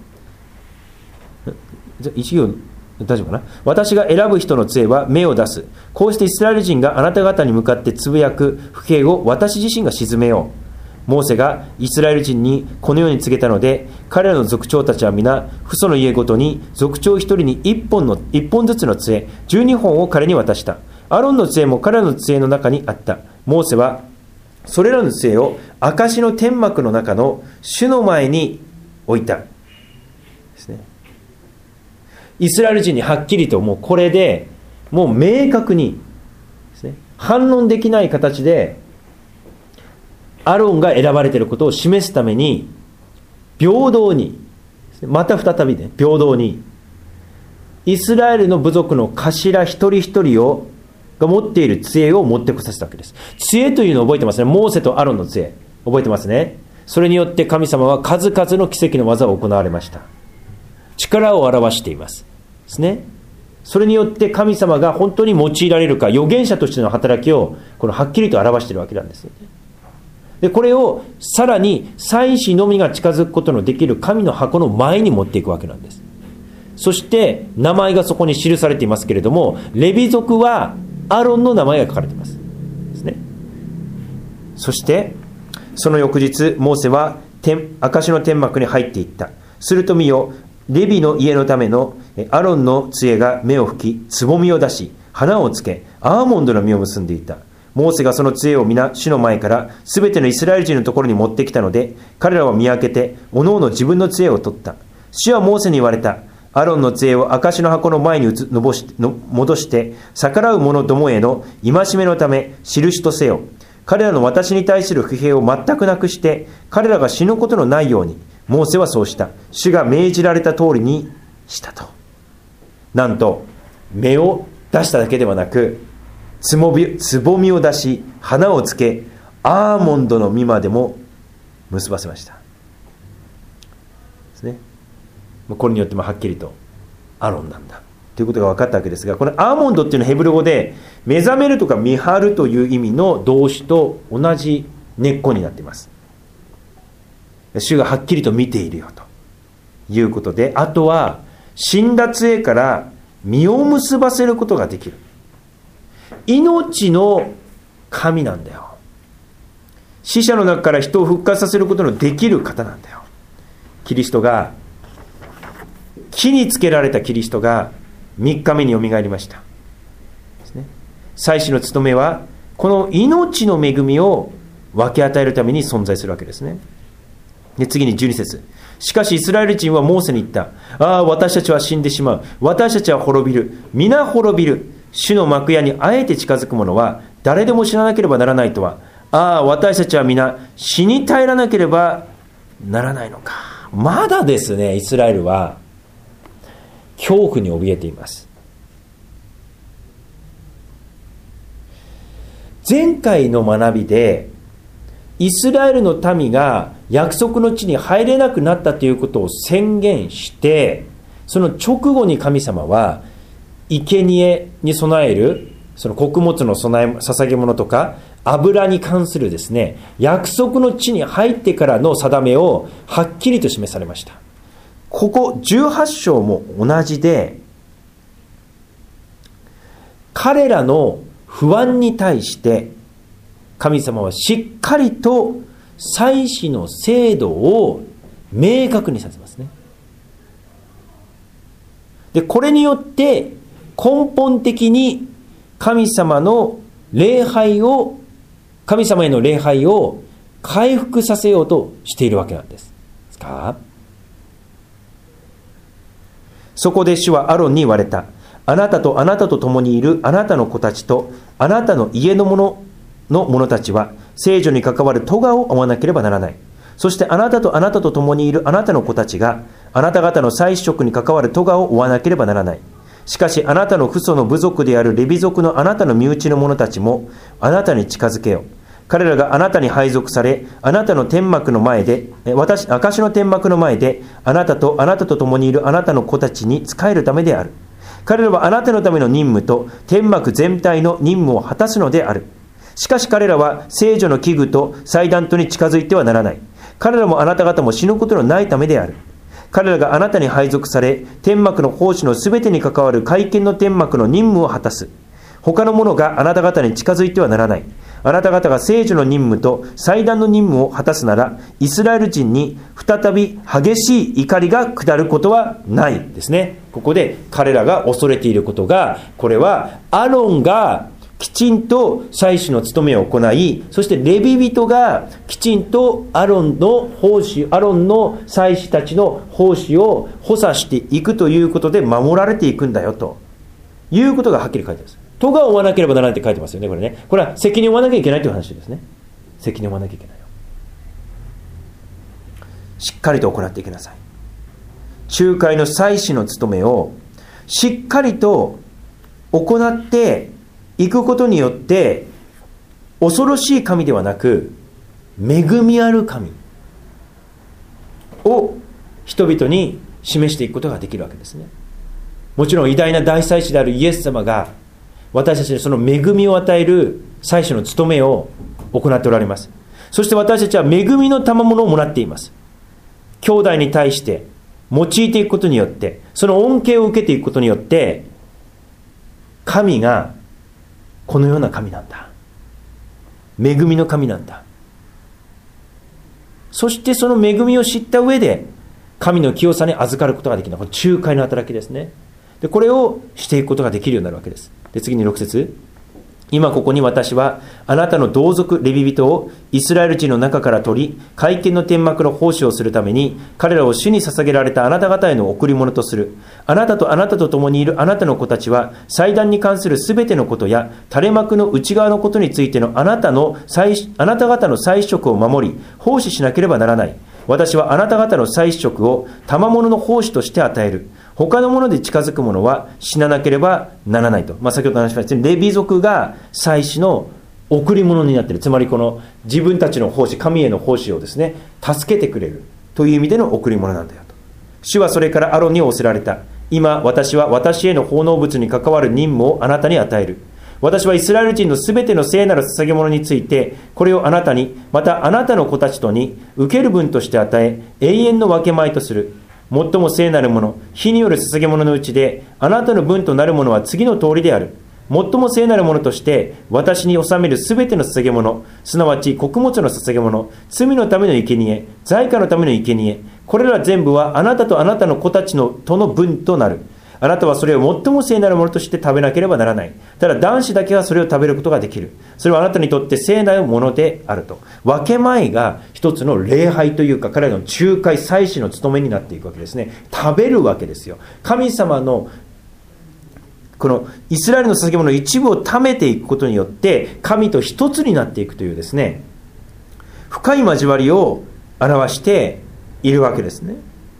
一行大丈夫かな。私が選ぶ人の杖は目を出す。こうしてイスラエル人があなた方に向かってつぶやく不平を私自身が鎮めよう。モーセがイスラエル人にこのように告げたので、彼らの族長たちは皆父祖の家ごとに族長一人に一本の一本ずつの杖十二本を彼に渡した。アロンの杖も彼らの杖の中にあった。モーセはそれらの杖を証の天幕の中の主の前に置いたですね。イスラエル人にはっきりともうこれでもう明確にですね、反論できない形でアロンが選ばれていることを示すために平等にまた再びね平等にイスラエルの部族の頭一人一人をが持っている杖を持ってこさせたわけです。杖というのを覚えてますね。モーセとアロンの杖覚えてますね。それによって神様は数々の奇跡の技を行われました。力を表していますですね。それによって神様が本当に用いられるか、預言者としての働きをこのはっきりと表しているわけなんですよね。でこれをさらに祭司のみが近づくことのできる神の箱の前に持っていくわけなんです。そして名前がそこに記されていますけれども、レビ族はアロンの名前が書かれていますですね。そしてその翌日モーセは天証の天幕に入っていった。すると見よ、レビの家のためのアロンの杖が芽を吹き、つぼみを出し、花をつけ、アーモンドの実を結んでいた。モーセがその杖を皆主の前からすべてのイスラエル人のところに持ってきたので、彼らは見分けておのおの自分の杖を取った。主はモーセに言われた。アロンの杖を証の箱の前に移のぼしの戻して逆らう者どもへの戒めのため印とせよ。彼らの私に対する不平を全くなくして彼らが死ぬことのないように。モーセはそうした。主が命じられた通りにしたと。なんと芽を出しただけではなく、つぼみ、つぼみを出し花をつけ、アーモンドの実までも結ばせましたですね。これによってもはっきりとアロンなんだということが分かったわけですが、このアーモンドっていうのはヘブル語で目覚めるとか見張るという意味の動詞と同じ根っこになっています。主がはっきりと見ているよということで、あとは死んだ杖から実を結ばせることができる命の神なんだよ。死者の中から人を復活させることのできる方なんだよ。キリストが、木につけられたキリストがみっかめによみがえりましたですね。祭司の務めはこの命の恵みを分け与えるために存在するわけですね。で次にじゅうに節。しかしイスラエル人はモーセに言った。ああ、私たちは死んでしまう。私たちは滅びる。皆滅びる。主の幕屋にあえて近づく者は誰でも死ななければならないとは。ああ、私たちは皆死に絶えらなければならないのか。まだですね、イスラエルは恐怖に怯えています。前回の学びでイスラエルの民が約束の地に入れなくなったということを宣言して、その直後に神様は生贄に備えるその穀物の備え捧げ物とか油に関するですね、約束の地に入ってからの定めをはっきりと示されました。ここじゅうはち章も同じで、彼らの不安に対して神様はしっかりと祭祀の制度を明確にさせますね。で、これによって根本的に神様の礼拝を神様への礼拝を回復させようとしているわけなんです。ですか？そこで主はアロンに言われた。あなたとあなたと共にいるあなたの子たちとあなたの家の者の者たちは聖女に関わる咎を負わなければならない。そしてあなたとあなたと共にいるあなたの子たちがあなた方の祭司職に関わる咎を負わなければならない。しかしあなたの父祖の部族であるレビ族のあなたの身内の者たちもあなたに近づけよ。彼らがあなたに配属され、あなたの天幕の前で、私、証の天幕の前で、あなたとあなたと共にいるあなたの子たちに仕えるためである。彼らはあなたのための任務と天幕全体の任務を果たすのである。しかし彼らは聖女の器具と祭壇とに近づいてはならない。彼らもあなた方も死ぬことのないためである。彼らがあなたに配属され、天幕の奉仕のすべてに関わる会見の天幕の任務を果たす。他の者があなた方に近づいてはならない。あなた方が聖女の任務と祭壇の任務を果たすなら、イスラエル人に再び激しい怒りが下ることはないですね。ここで彼らが恐れていることが、これはアロンがきちんと祭司の務めを行い、そしてレビ人がきちんとアロンの奉仕、アロンの祭司たちの奉仕を補佐していくということで守られていくんだよということがはっきり書いてあります。咎を負わなければならないって書いてますよね、これね。これは責任を負わなきゃいけないという話ですね。責任を負わなきゃいけないよ。しっかりと行っていきなさい。仲介の祭司の務めをしっかりと行っていくことによって、恐ろしい神ではなく恵みある神を人々に示していくことができるわけですね。もちろん偉大な大祭司であるイエス様が私たちにその恵みを与える祭司の務めを行っておられます。そして私たちは恵みの賜物をもらっています。兄弟に対して用いていくことによって、その恩恵を受けていくことによって、神がこのような神なんだ、恵みの神なんだ、そしてその恵みを知った上で神の清さに預かることができる。これ仲介の働きですね。でこれをしていくことができるようになるわけです。で次にろく節、今ここに私はあなたの同族レビ人をイスラエル人の中から取り、会見の天幕の奉仕をするために彼らを主に捧げられたあなた方への贈り物とする。あなたとあなたと共にいるあなたの子たちは祭壇に関するすべてのことや垂れ幕の内側のことについてのあなたの祭あなた方の祭司職を守り奉仕しなければならない。私はあなた方の祭司職を賜物の奉仕として与える。他のもので近づく者は死ななければならないと。まあ、先ほど話しましたようにレビ族が祭司の贈り物になっている。つまりこの自分たちの奉仕、神への奉仕をですね、助けてくれるという意味での贈り物なんだよと。主はそれからアロンに仰せられた。今私は私への奉納物に関わる任務をあなたに与える。私はイスラエル人のすべての聖なる捧げ物について、これをあなたに、またあなたの子たちとに受ける分として与え、永遠の分け前とする。最も聖なるもの、火による捧げ物のうちで、あなたの分となるものは次の通りである。最も聖なるものとして、私に納めるすべての捧げ物、すなわち穀物の捧げ物、罪のための生贄、罪過のための生贄、これら全部はあなたとあなたの子たちのとの分となる。あなたはそれを最も聖なるものとして食べなければならない。ただ男子だけはそれを食べることができる。それはあなたにとって聖なるものであると。分け前が一つの礼拝というか、彼らの仲介祭司の務めになっていくわけですね。食べるわけですよ。神様のこのイスラエルの捧げ物の一部を貯めていくことによって神と一つになっていくというですね、深い交わりを表しているわけですね。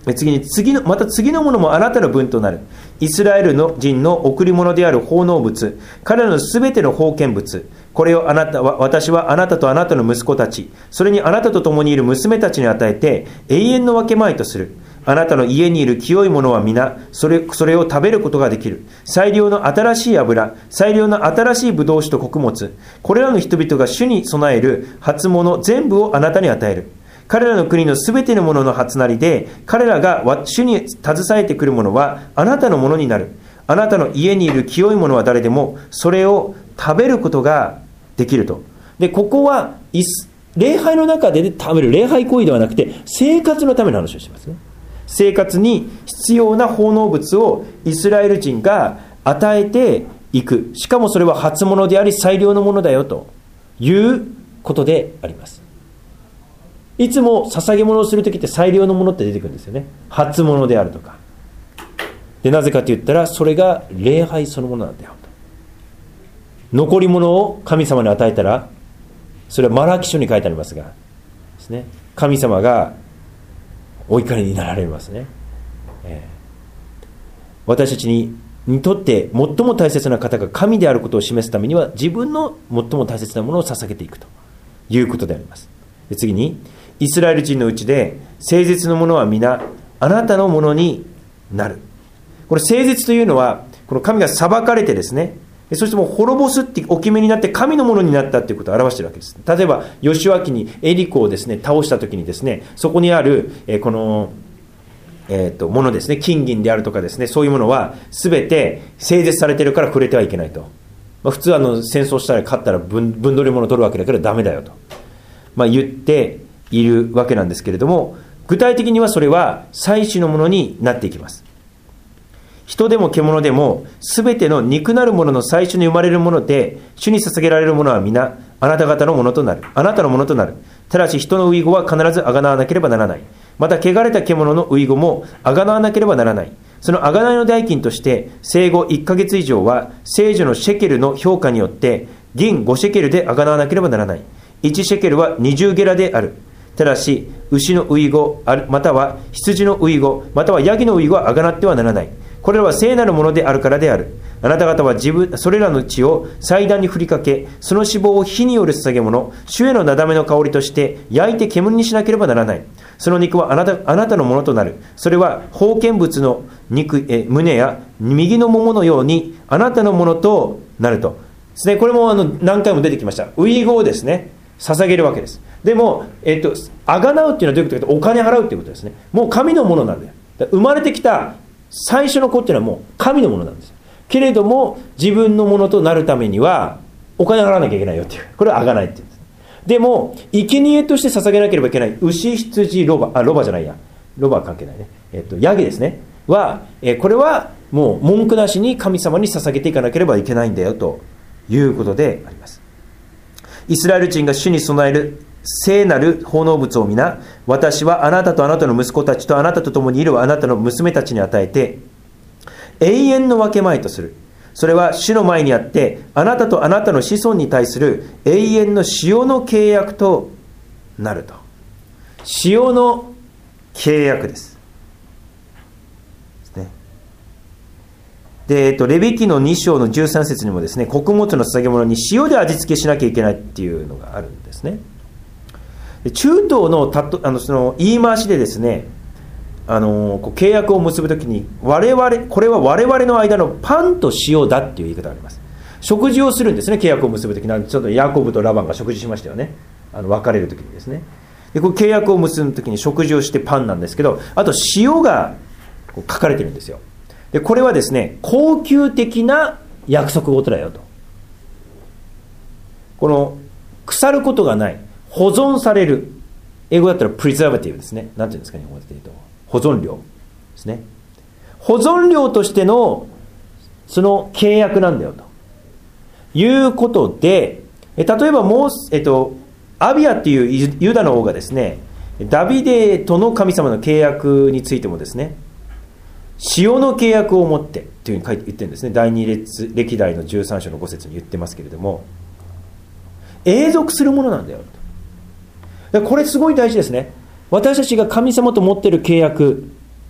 次に次のまた次のものもあなたの分となる。イスラエルの人の贈り物である奉納物、彼らのすべての奉献物、これをあなたは私はあなたとあなたの息子たち、それにあなたと共にいる娘たちに与えて永遠の分け前とする。あなたの家にいる清いものは皆それ、それを食べることができる。最良の新しい油、最良の新しいブドウ酒と穀物、これらの人々が主に備える初物全部をあなたに与える。彼らの国のすべてのものの初なりで、彼らが主に携えてくるものはあなたのものになる。あなたの家にいる清いものは誰でもそれを食べることができると。で、ここは礼拝の中で食べる礼拝行為ではなくて、生活のための話をしますね。生活に必要な奉納物をイスラエル人が与えていく。しかもそれは初物であり最良のものだよということであります。いつも捧げ物をするときって最良のものって出てくるんですよね。初物であるとか。で、なぜかと言ったら、それが礼拝そのものなんだよと。残り物を神様に与えたら、それはマラキ書に書いてありますが、ですね、神様がお怒りになられますね。えー、私たちに、にとって最も大切な方が神であることを示すためには、自分の最も大切なものを捧げていくということであります。で、次に、イスラエル人のうちで誠実のものは皆あなたのものになる。これ誠実というのは、この神が裁かれてですね、そしてもう滅ぼすってお決めになって神のものになったということを表しているわけです。例えばヨシュア記にエリコをですね倒したときにですね、そこにある、えー、この、えー、とものですね、金銀であるとかですね、そういうものは全て聖絶されているから触れてはいけないと。まあ、普通あの戦争したら勝ったら分分取り物を取るわけだからダメだよと、まあ、言っているわけなんですけれども、具体的にはそれは祭祀のものになっていきます。人でも獣でもすべての肉なるものの最初に生まれるもので、主に捧げられるものは皆あなた方のものとなる。あなたのものとなる。ただし人の遺語は必ず贖わなければならない。また汚れた獣の遺語も贖わなければならない。その贖いの代金として生後いっかげつ以上は聖女のシェケルの評価によって銀ごシェケルで贖わなければならない。いちシェケルはにじゅうゲラである。ただし牛の遺語または羊の遺語またはヤギの遺語は贖ってはならない。これらは聖なるものであるからである。あなた方は自分それらの血を祭壇に振りかけ、その脂肪を火による捧げ物、主へのなだめの香りとして焼いて煙にしなければならない。その肉はあなた、あなたのものとなる。それは封建物の肉え胸や右のもものようにあなたのものとなるとですね。これもあの何回も出てきました。遺語をですね捧げるわけです。でも、えっと、あがなうっていうのはどういうことかというと、お金払うっていうことですね。もう神のものなんだよ。だ生まれてきた最初の子っていうのはもう神のものなんですよ。けれども自分のものとなるためにはお金払わなきゃいけないよっていう、これはあがないっていうんです。でも生贄として捧げなければいけない牛、羊、ロバ、あロバじゃないや、ロバは関係ないね、えっとヤギですねは、えこれはもう文句なしに神様に捧げていかなければいけないんだよということであります。イスラエル人が主に備える聖なる奉納物を皆、私はあなたとあなたの息子たちとあなたと共にいるあなたの娘たちに与えて永遠の分け前とする。それは主の前にあってあなたとあなたの子孫に対する永遠の塩の契約となると。塩の契約です。で、えっと、レビ記のに章のじゅうさん節にもですね、穀物の捧げ物に塩で味付けしなきゃいけないっていうのがあるんですね。で中東のたとあのその言い回しでですね、あのこう契約を結ぶときに我々これは我々の間のパンと塩だっていう言い方があります。食事をするんですね、契約を結ぶときに。ちょっとヤコブとラバンが食事しましたよね、あの別れるときにですね。でこう契約を結ぶときに食事をしてパンなんですけど、あと塩がこう書かれてるんですよ。でこれはですね、恒久的な約束事だよと。この腐ることがない、保存される、英語だったらプリザーバティブですね。なんていうんですかね、日本語で言うと保存料ですね。保存料としてのその契約なんだよということで、え例えばもう、えっと、アビアっていうユダの王がですね、ダビデとの神様の契約についてもですね、塩の契約を持ってというふうに言ってるんですね。第二列歴代のじゅうさん章のご節に言ってますけれども、永続するものなんだよと。これすごい大事ですね。私たちが神様と持っている契約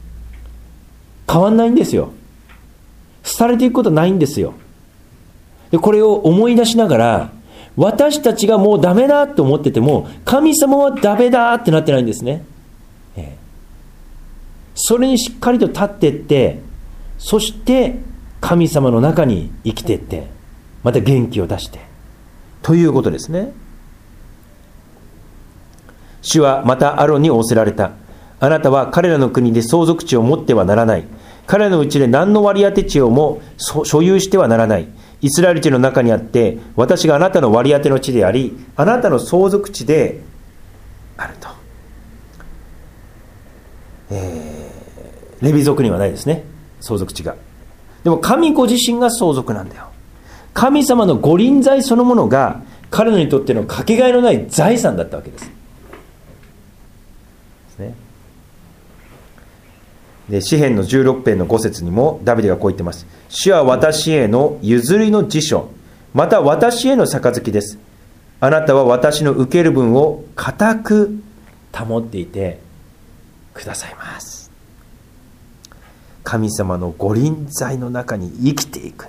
変わんないんですよ。廃れていくことないんですよ。でこれを思い出しながら、私たちがもうダメだと思ってても、神様はダメだってなってないんですね。ええ、それにしっかりと立っていって、そして神様の中に生きていって、また元気を出してということですね。主はまたアロンに仰せられた。あなたは彼らの国で相続地を持ってはならない。彼らのうちで何の割り当て地をも所有してはならない。イスラエル地の中にあって、私があなたの割り当ての地であり、あなたの相続地であると。えー、レビ族にはないですね、相続地が。でも神ご自身が相続なんだよ。神様の御臨在そのものが彼らにとってのかけがえのない財産だったわけです。ですね。で詩編のじゅうろく編のご節にもダビデがこう言ってます。主は私への譲りの辞書、また私への杯です。あなたは私の受ける分を固く保っていてくださいます。神様の御臨在の中に生きていく、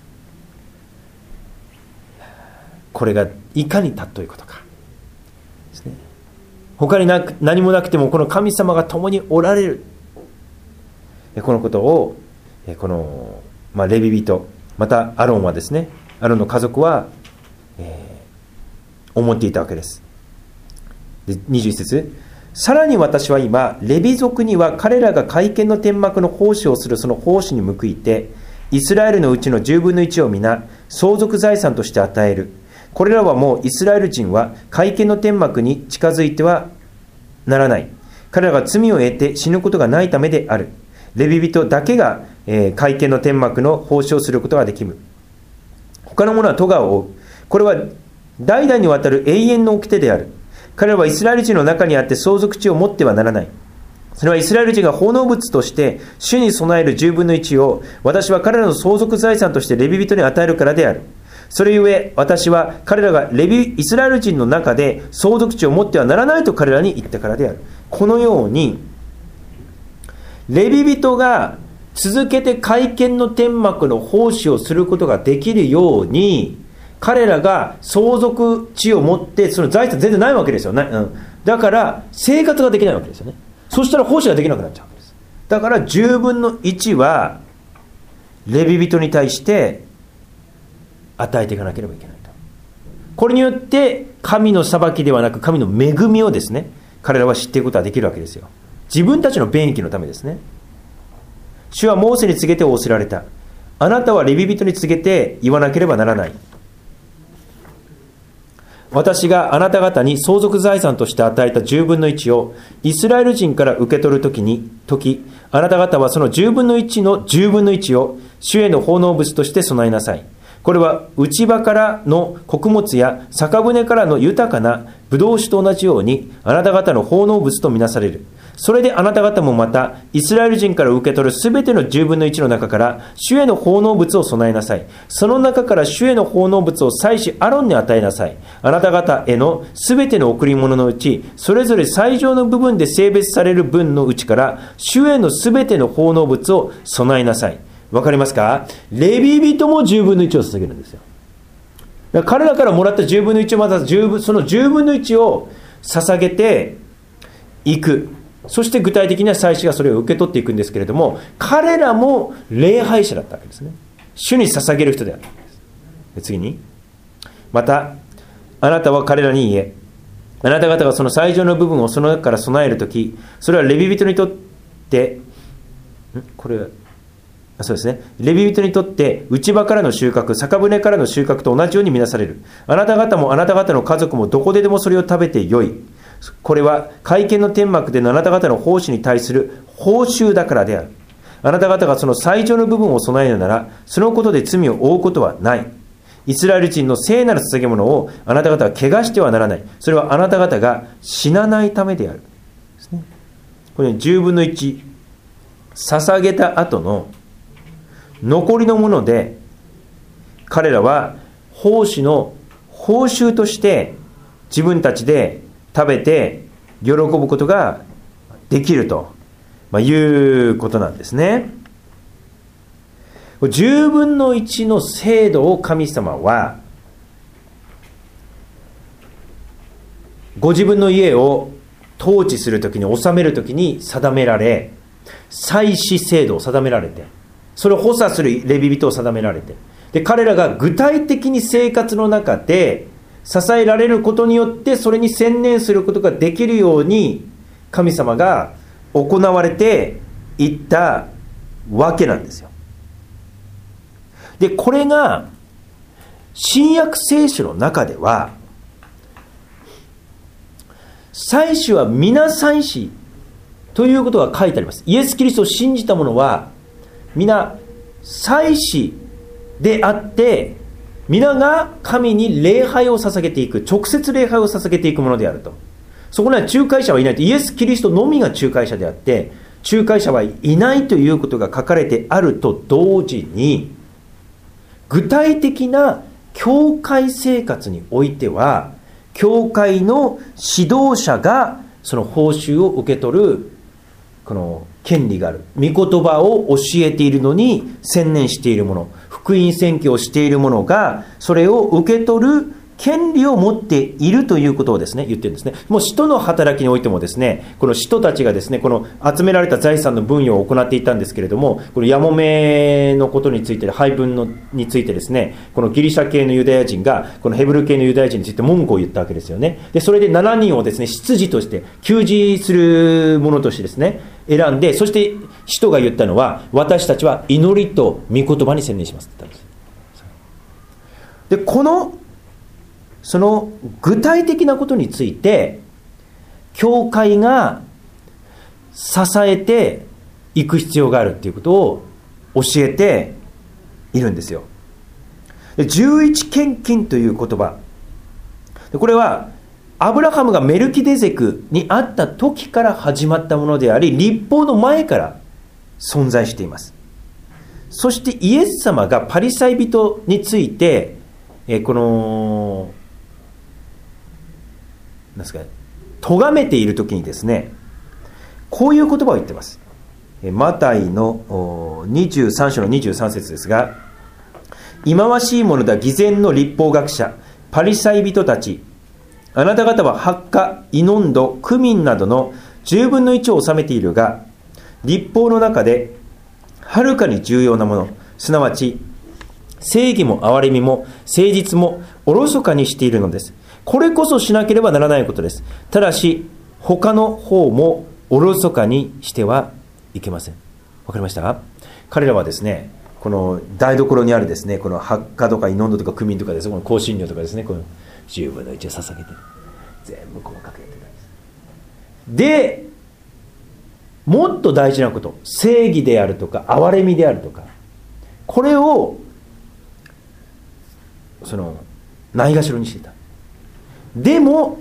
これがいかに尊いことかですね。他になく何もなくてもこの神様が共におられる、このことをこの、まあ、レビ人またアロンはですね、アロンの家族は、えー、思っていたわけです。でにじゅういち節、さらに私は今レビ族には彼らが会見の天幕の奉仕をするその奉仕に報いて、イスラエルのうちのじゅうぶんのいちを皆相続財産として与える。これらはもうイスラエル人は会見の天幕に近づいてはならない。彼らが罪を得て死ぬことがないためである。レビ人だけが、えー、会見の天幕の奉仕をすることができる。他の者は咎を負う。これは代々にわたる永遠の掟である。彼らはイスラエル人の中にあって相続地を持ってはならない。それはイスラエル人が奉納物として主に備えるじゅうぶんのいちを私は彼らの相続財産としてレビ人に与えるからである。それゆえ私は彼らがレビイスラエル人の中で相続地を持ってはならないと彼らに言ったからである。このようにレビ人が続けて会見の天幕の奉仕をすることができるように、彼らが相続地を持ってその財産全然ないわけですよね、うん、だから生活ができないわけですよね。そしたら奉仕ができなくなっちゃうわけです。だからじゅうぶんのいちはレビ人に対して与えていかなければいけないと。これによって神の裁きではなく神の恵みをですね、彼らは知っていくことができるわけですよ。自分たちの便益のためですね。主はモーセに告げて仰せられた。あなたはレビ人に告げて言わなければならない。私があなた方に相続財産として与えたじゅうぶんのいちをイスラエル人から受け取るときに、時、あなた方はそのじゅうぶんのいちのじゅうぶんのいちを主への奉納物として備えなさい。これは内場からの穀物や酒舟からの豊かなブドウ酒と同じようにあなた方の奉納物とみなされる。それであなた方もまたイスラエル人から受け取るすべてのじゅうぶんのいちの中から主への奉納物を備えなさい。その中から主への奉納物を祭司アロンに与えなさい。あなた方へのすべての贈り物のうちそれぞれ最上の部分で性別される分のうちから主へのすべての奉納物を備えなさい。わかりますか？レビ人もじゅうぶんのいちを捧げるんですよ。だから彼らからもらったじゅうぶんのいちをまたじゅうぶんそのじゅうぶんのいちを捧げていく。そして具体的には祭司がそれを受け取っていくんですけれども、彼らも礼拝者だったわけですね。主に捧げる人であったわけです。で次に、またあなたは彼らに言え、あなた方がその最上の部分をその中から備えるとき、それはレビ人にとってんこれそうですね。レビ人にとって内場からの収穫、酒舟からの収穫と同じように見なされる。あなた方もあなた方の家族もどこででもそれを食べてよい。これは会見の天幕でのあなた方の奉仕に対する報酬だからである。あなた方がその最上の部分を備えるなら、そのことで罪を負うことはない。イスラエル人の聖なる捧げ物をあなた方は汚してはならない。それはあなた方が死なないためである。ですね。これじゅうぶんのいち捧げた後の残りのもので、彼らは奉仕の報酬として自分たちで食べて喜ぶことができると、まあ、いうことなんですね。 じゅうぶんのいちの制度を神様はご自分の家を統治するときに、治めるときに定められ、祭司制度を定められて、それを補佐するレビ人を定められて、で彼らが具体的に生活の中で支えられることによって、それに専念することができるように神様が行われていったわけなんですよ。でこれが新約聖書の中では、祭司は皆祭司ということが書いてあります。イエス・キリストを信じた者は皆祭司であって、皆が神に礼拝を捧げていく、直接礼拝を捧げていくものであると。そこには仲介者はいないと。イエス・キリストのみが仲介者であって、仲介者はいないということが書かれてあると同時に、具体的な教会生活においては、教会の指導者がその報酬を受け取るこの権利がある。御言葉を教えているのに専念している者、福音宣教をしている者がそれを受け取る権利を持っているということをですね、言ってるんですね。もう使徒の働きにおいてもですね、この使徒たちがですね、この集められた財産の分与を行っていたんですけれども、このやもめのことについて、配分のについてですね、このギリシャ系のユダヤ人がこのヘブル系のユダヤ人について文句を言ったわけですよね。でそれでしちにんをですね、執事として給仕する者としてですね選んで、そして使徒が言ったのは、私たちは祈りと御言葉に専念しますって言ったんです。でこのその具体的なことについて、教会が支えていく必要があるということを教えているんですよ。十一献金という言葉、これはアブラハムがメルキデゼクに会った時から始まったものであり、律法の前から存在しています。そしてイエス様がパリサイ人について、えこのなんですか、咎めている時にですね、こういう言葉を言っています。マタイのにじゅうさん章のにじゅうさん節ですが、忌まわしいものだ偽善の律法学者パリサイ人たち、あなた方はハッカ、イノンド、クミンなどのじゅうぶんのいちを納めているが、律法の中ではるかに重要なもの、すなわち正義も憐れみも誠実もおろそかにしているのです。これこそしなければならないことです。ただし他の方もおろそかにしてはいけません。わかりましたか？彼らはですね、この台所にあるですね、このハッカとかイノンドとかクミンとかですね、この香辛料とかですね、このじゅうぶんのいちを捧げて全部細かくやってたんです。でもっと大事なこと、正義であるとか憐れみであるとか、これをそのないがしろにしていた。でも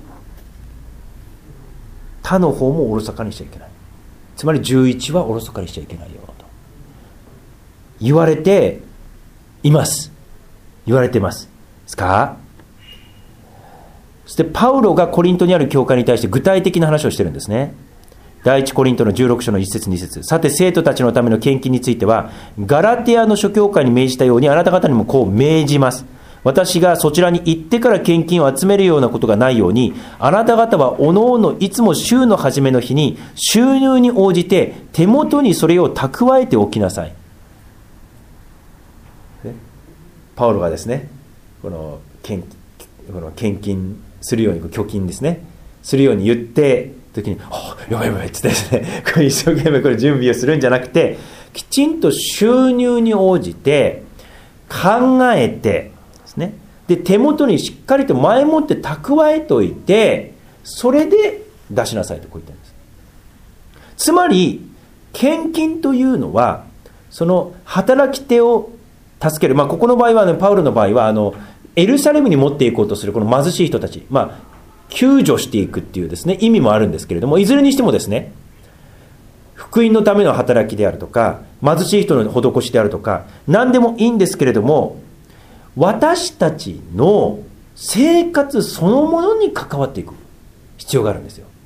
他の方もおろそかにしちゃいけない。つまりじゅういちはおろそかにしちゃいけないよと言われています。言われていますですか？そしてパウロがコリントにある教会に対して具体的な話をしてるんですね。第一コリントのじゅうろく章のいっ節に節、さて生徒たちのための献金についてはガラテアの諸教会に命じたように、あなた方にもこう命じます。私がそちらに行ってから献金を集めるようなことがないように、あなた方はおのおのいつも週の初めの日に収入に応じて手元にそれを蓄えておきなさい。パウロがですね、この 献, この献金するように、貯金ですね、するように言って時に、あ、やばいやばいって言ってですね、これ一生懸命これ準備をするんじゃなくて、きちんと収入に応じて考えてですね、で手元にしっかりと前もって蓄えておいて、それで出しなさいとこう言ったんです。つまり献金というのは、その働き手を助ける、まあ、ここの場合は、ね、パウロの場合はあのエルサレムに持っていこうとするこの貧しい人たち、まあ、救助していくっていうですね意味もあるんですけれども、いずれにしてもですね、福音のための働きであるとか、貧しい人の施しであるとか、何でもいいんですけれども、私たちの生活そのものに関わっていく必要があるんですよ。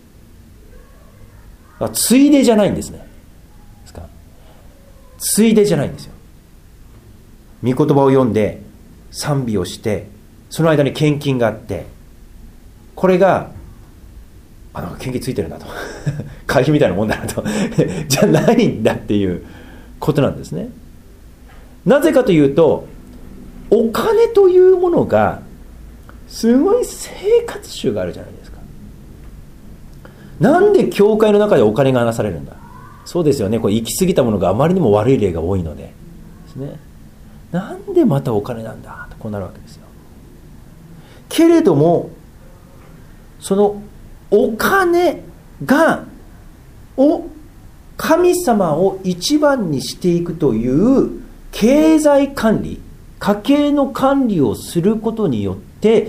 ついでじゃないんですね。ですか？ついでじゃないんですよ。 御言葉を読んで賛美をして、その間に献金があって、これがあの献金ついてるんだと会費みたいなもんだなとじゃないんだっていうことなんですね。なぜかというと、お金というものがすごい生活習があるじゃないですか。なんで教会の中でお金が話されるんだ。そうですよね、これ行き過ぎたものがあまりにも悪い例が多いのでですね。なんでまたお金なんだとこうなるわけですよ。けれどもそのお金がを神様を一番にしていくという経済管理、家計の管理をすることによって、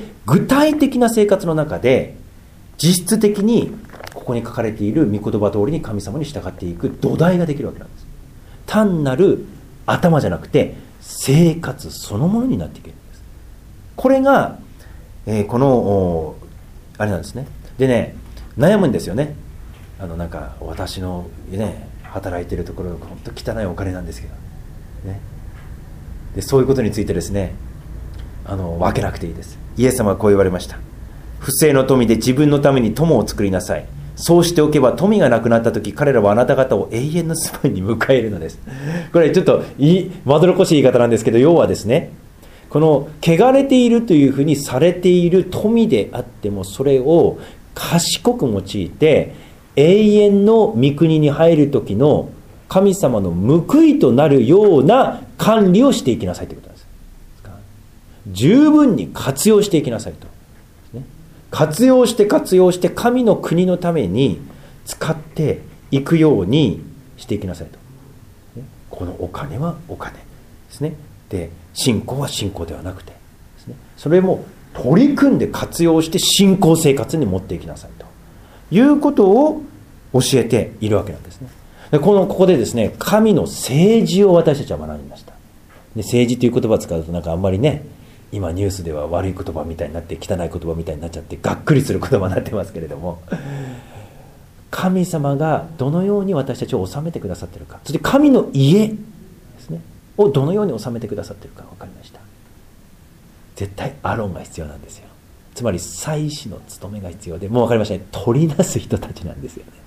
具体的な生活の中で実質的にここに書かれている御言葉通りに神様に従っていく土台ができるわけなんです。単なる頭じゃなくて生活そのものになっていけるんです。これが、えー、このあれなんですね。でね、悩むんですよね。あのなんか私のね働いているところ本当汚いお金なんですけどね。でそういうことについてですね、あの分けなくていいです。イエス様はこう言われました。不正の富で自分のために友を作りなさい。そうしておけば富がなくなった時、彼らはあなた方を永遠の住まいに迎えるのです。これちょっといいまどろっこしい言い方なんですけど、要はですね、この汚れているというふうにされている富であっても、それを賢く用いて永遠の御国に入る時の神様の報いとなるような管理をしていきなさいということなんです。十分に活用していきなさいと、ね、活用して活用して神の国のために使っていくようにしていきなさいと、ね、このお金はお金ですね。で信仰は信仰ではなくてですね、それも取り組んで活用して信仰生活に持っていきなさいということを教えているわけなんですね。でこのここでですね、神の政治を私たちは学びました。で政治という言葉を使うとなんかあんまりね、今ニュースでは悪い言葉みたいになって、汚い言葉みたいになっちゃってがっくりする言葉になってますけれども、神様がどのように私たちを治めてくださっているか、そして神の家ですねをどのように治めてくださっているか分かりました。絶対アロンが必要なんですよ。つまり祭司の務めが必要で、もう分かりましたね、取りなす人たちなんですよね。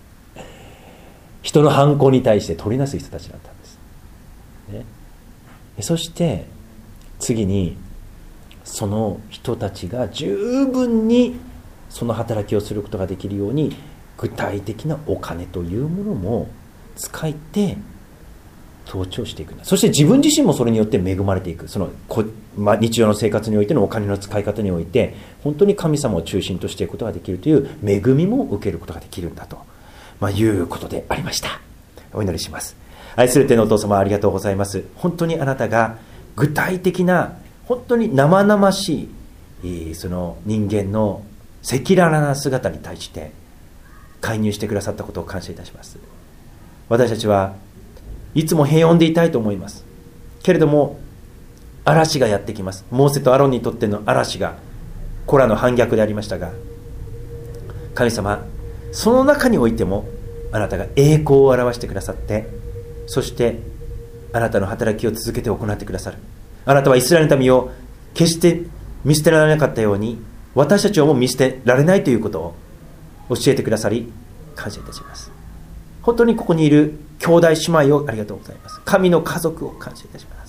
人の犯行に対して取りなす人たちだったんです、ね、そして次にその人たちが十分にその働きをすることができるように、具体的なお金というものも使って統治をしていくんだ。そして自分自身もそれによって恵まれていく。そのこ、まあ、日常の生活においてのお金の使い方において本当に神様を中心としていくことができるという恵みも受けることができるんだと、まあ、いうことでありました。お祈りします。愛する天のお父様、ありがとうございます。本当にあなたが具体的な本当に生々しいその人間の赤裸々な姿に対して介入してくださったことを感謝いたします。私たちはいつも平穏でいたいと思いますけれども、嵐がやってきます。モーセとアロンにとっての嵐がコラの反逆でありましたが、神様、その中においてもあなたが栄光を表してくださって、そしてあなたの働きを続けて行ってくださる。あなたはイスラエルの民を決して見捨てられなかったように、私たちをも見捨てられないということを教えてくださり感謝いたします。本当にここにいる兄弟姉妹をありがとうございます。神の家族を感謝いたします。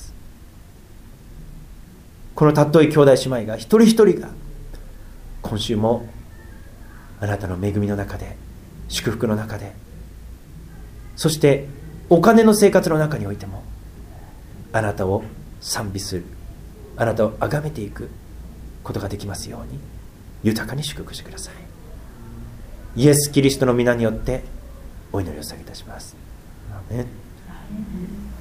この尊い兄弟姉妹が一人一人が今週もあなたの恵みの中で、祝福の中で、そしてお金の生活の中においてもあなたを賛美する、あなたを崇めていくことができますように豊かに祝福してください。イエス・キリストの皆によってお祈りを下げいたします。アーメン。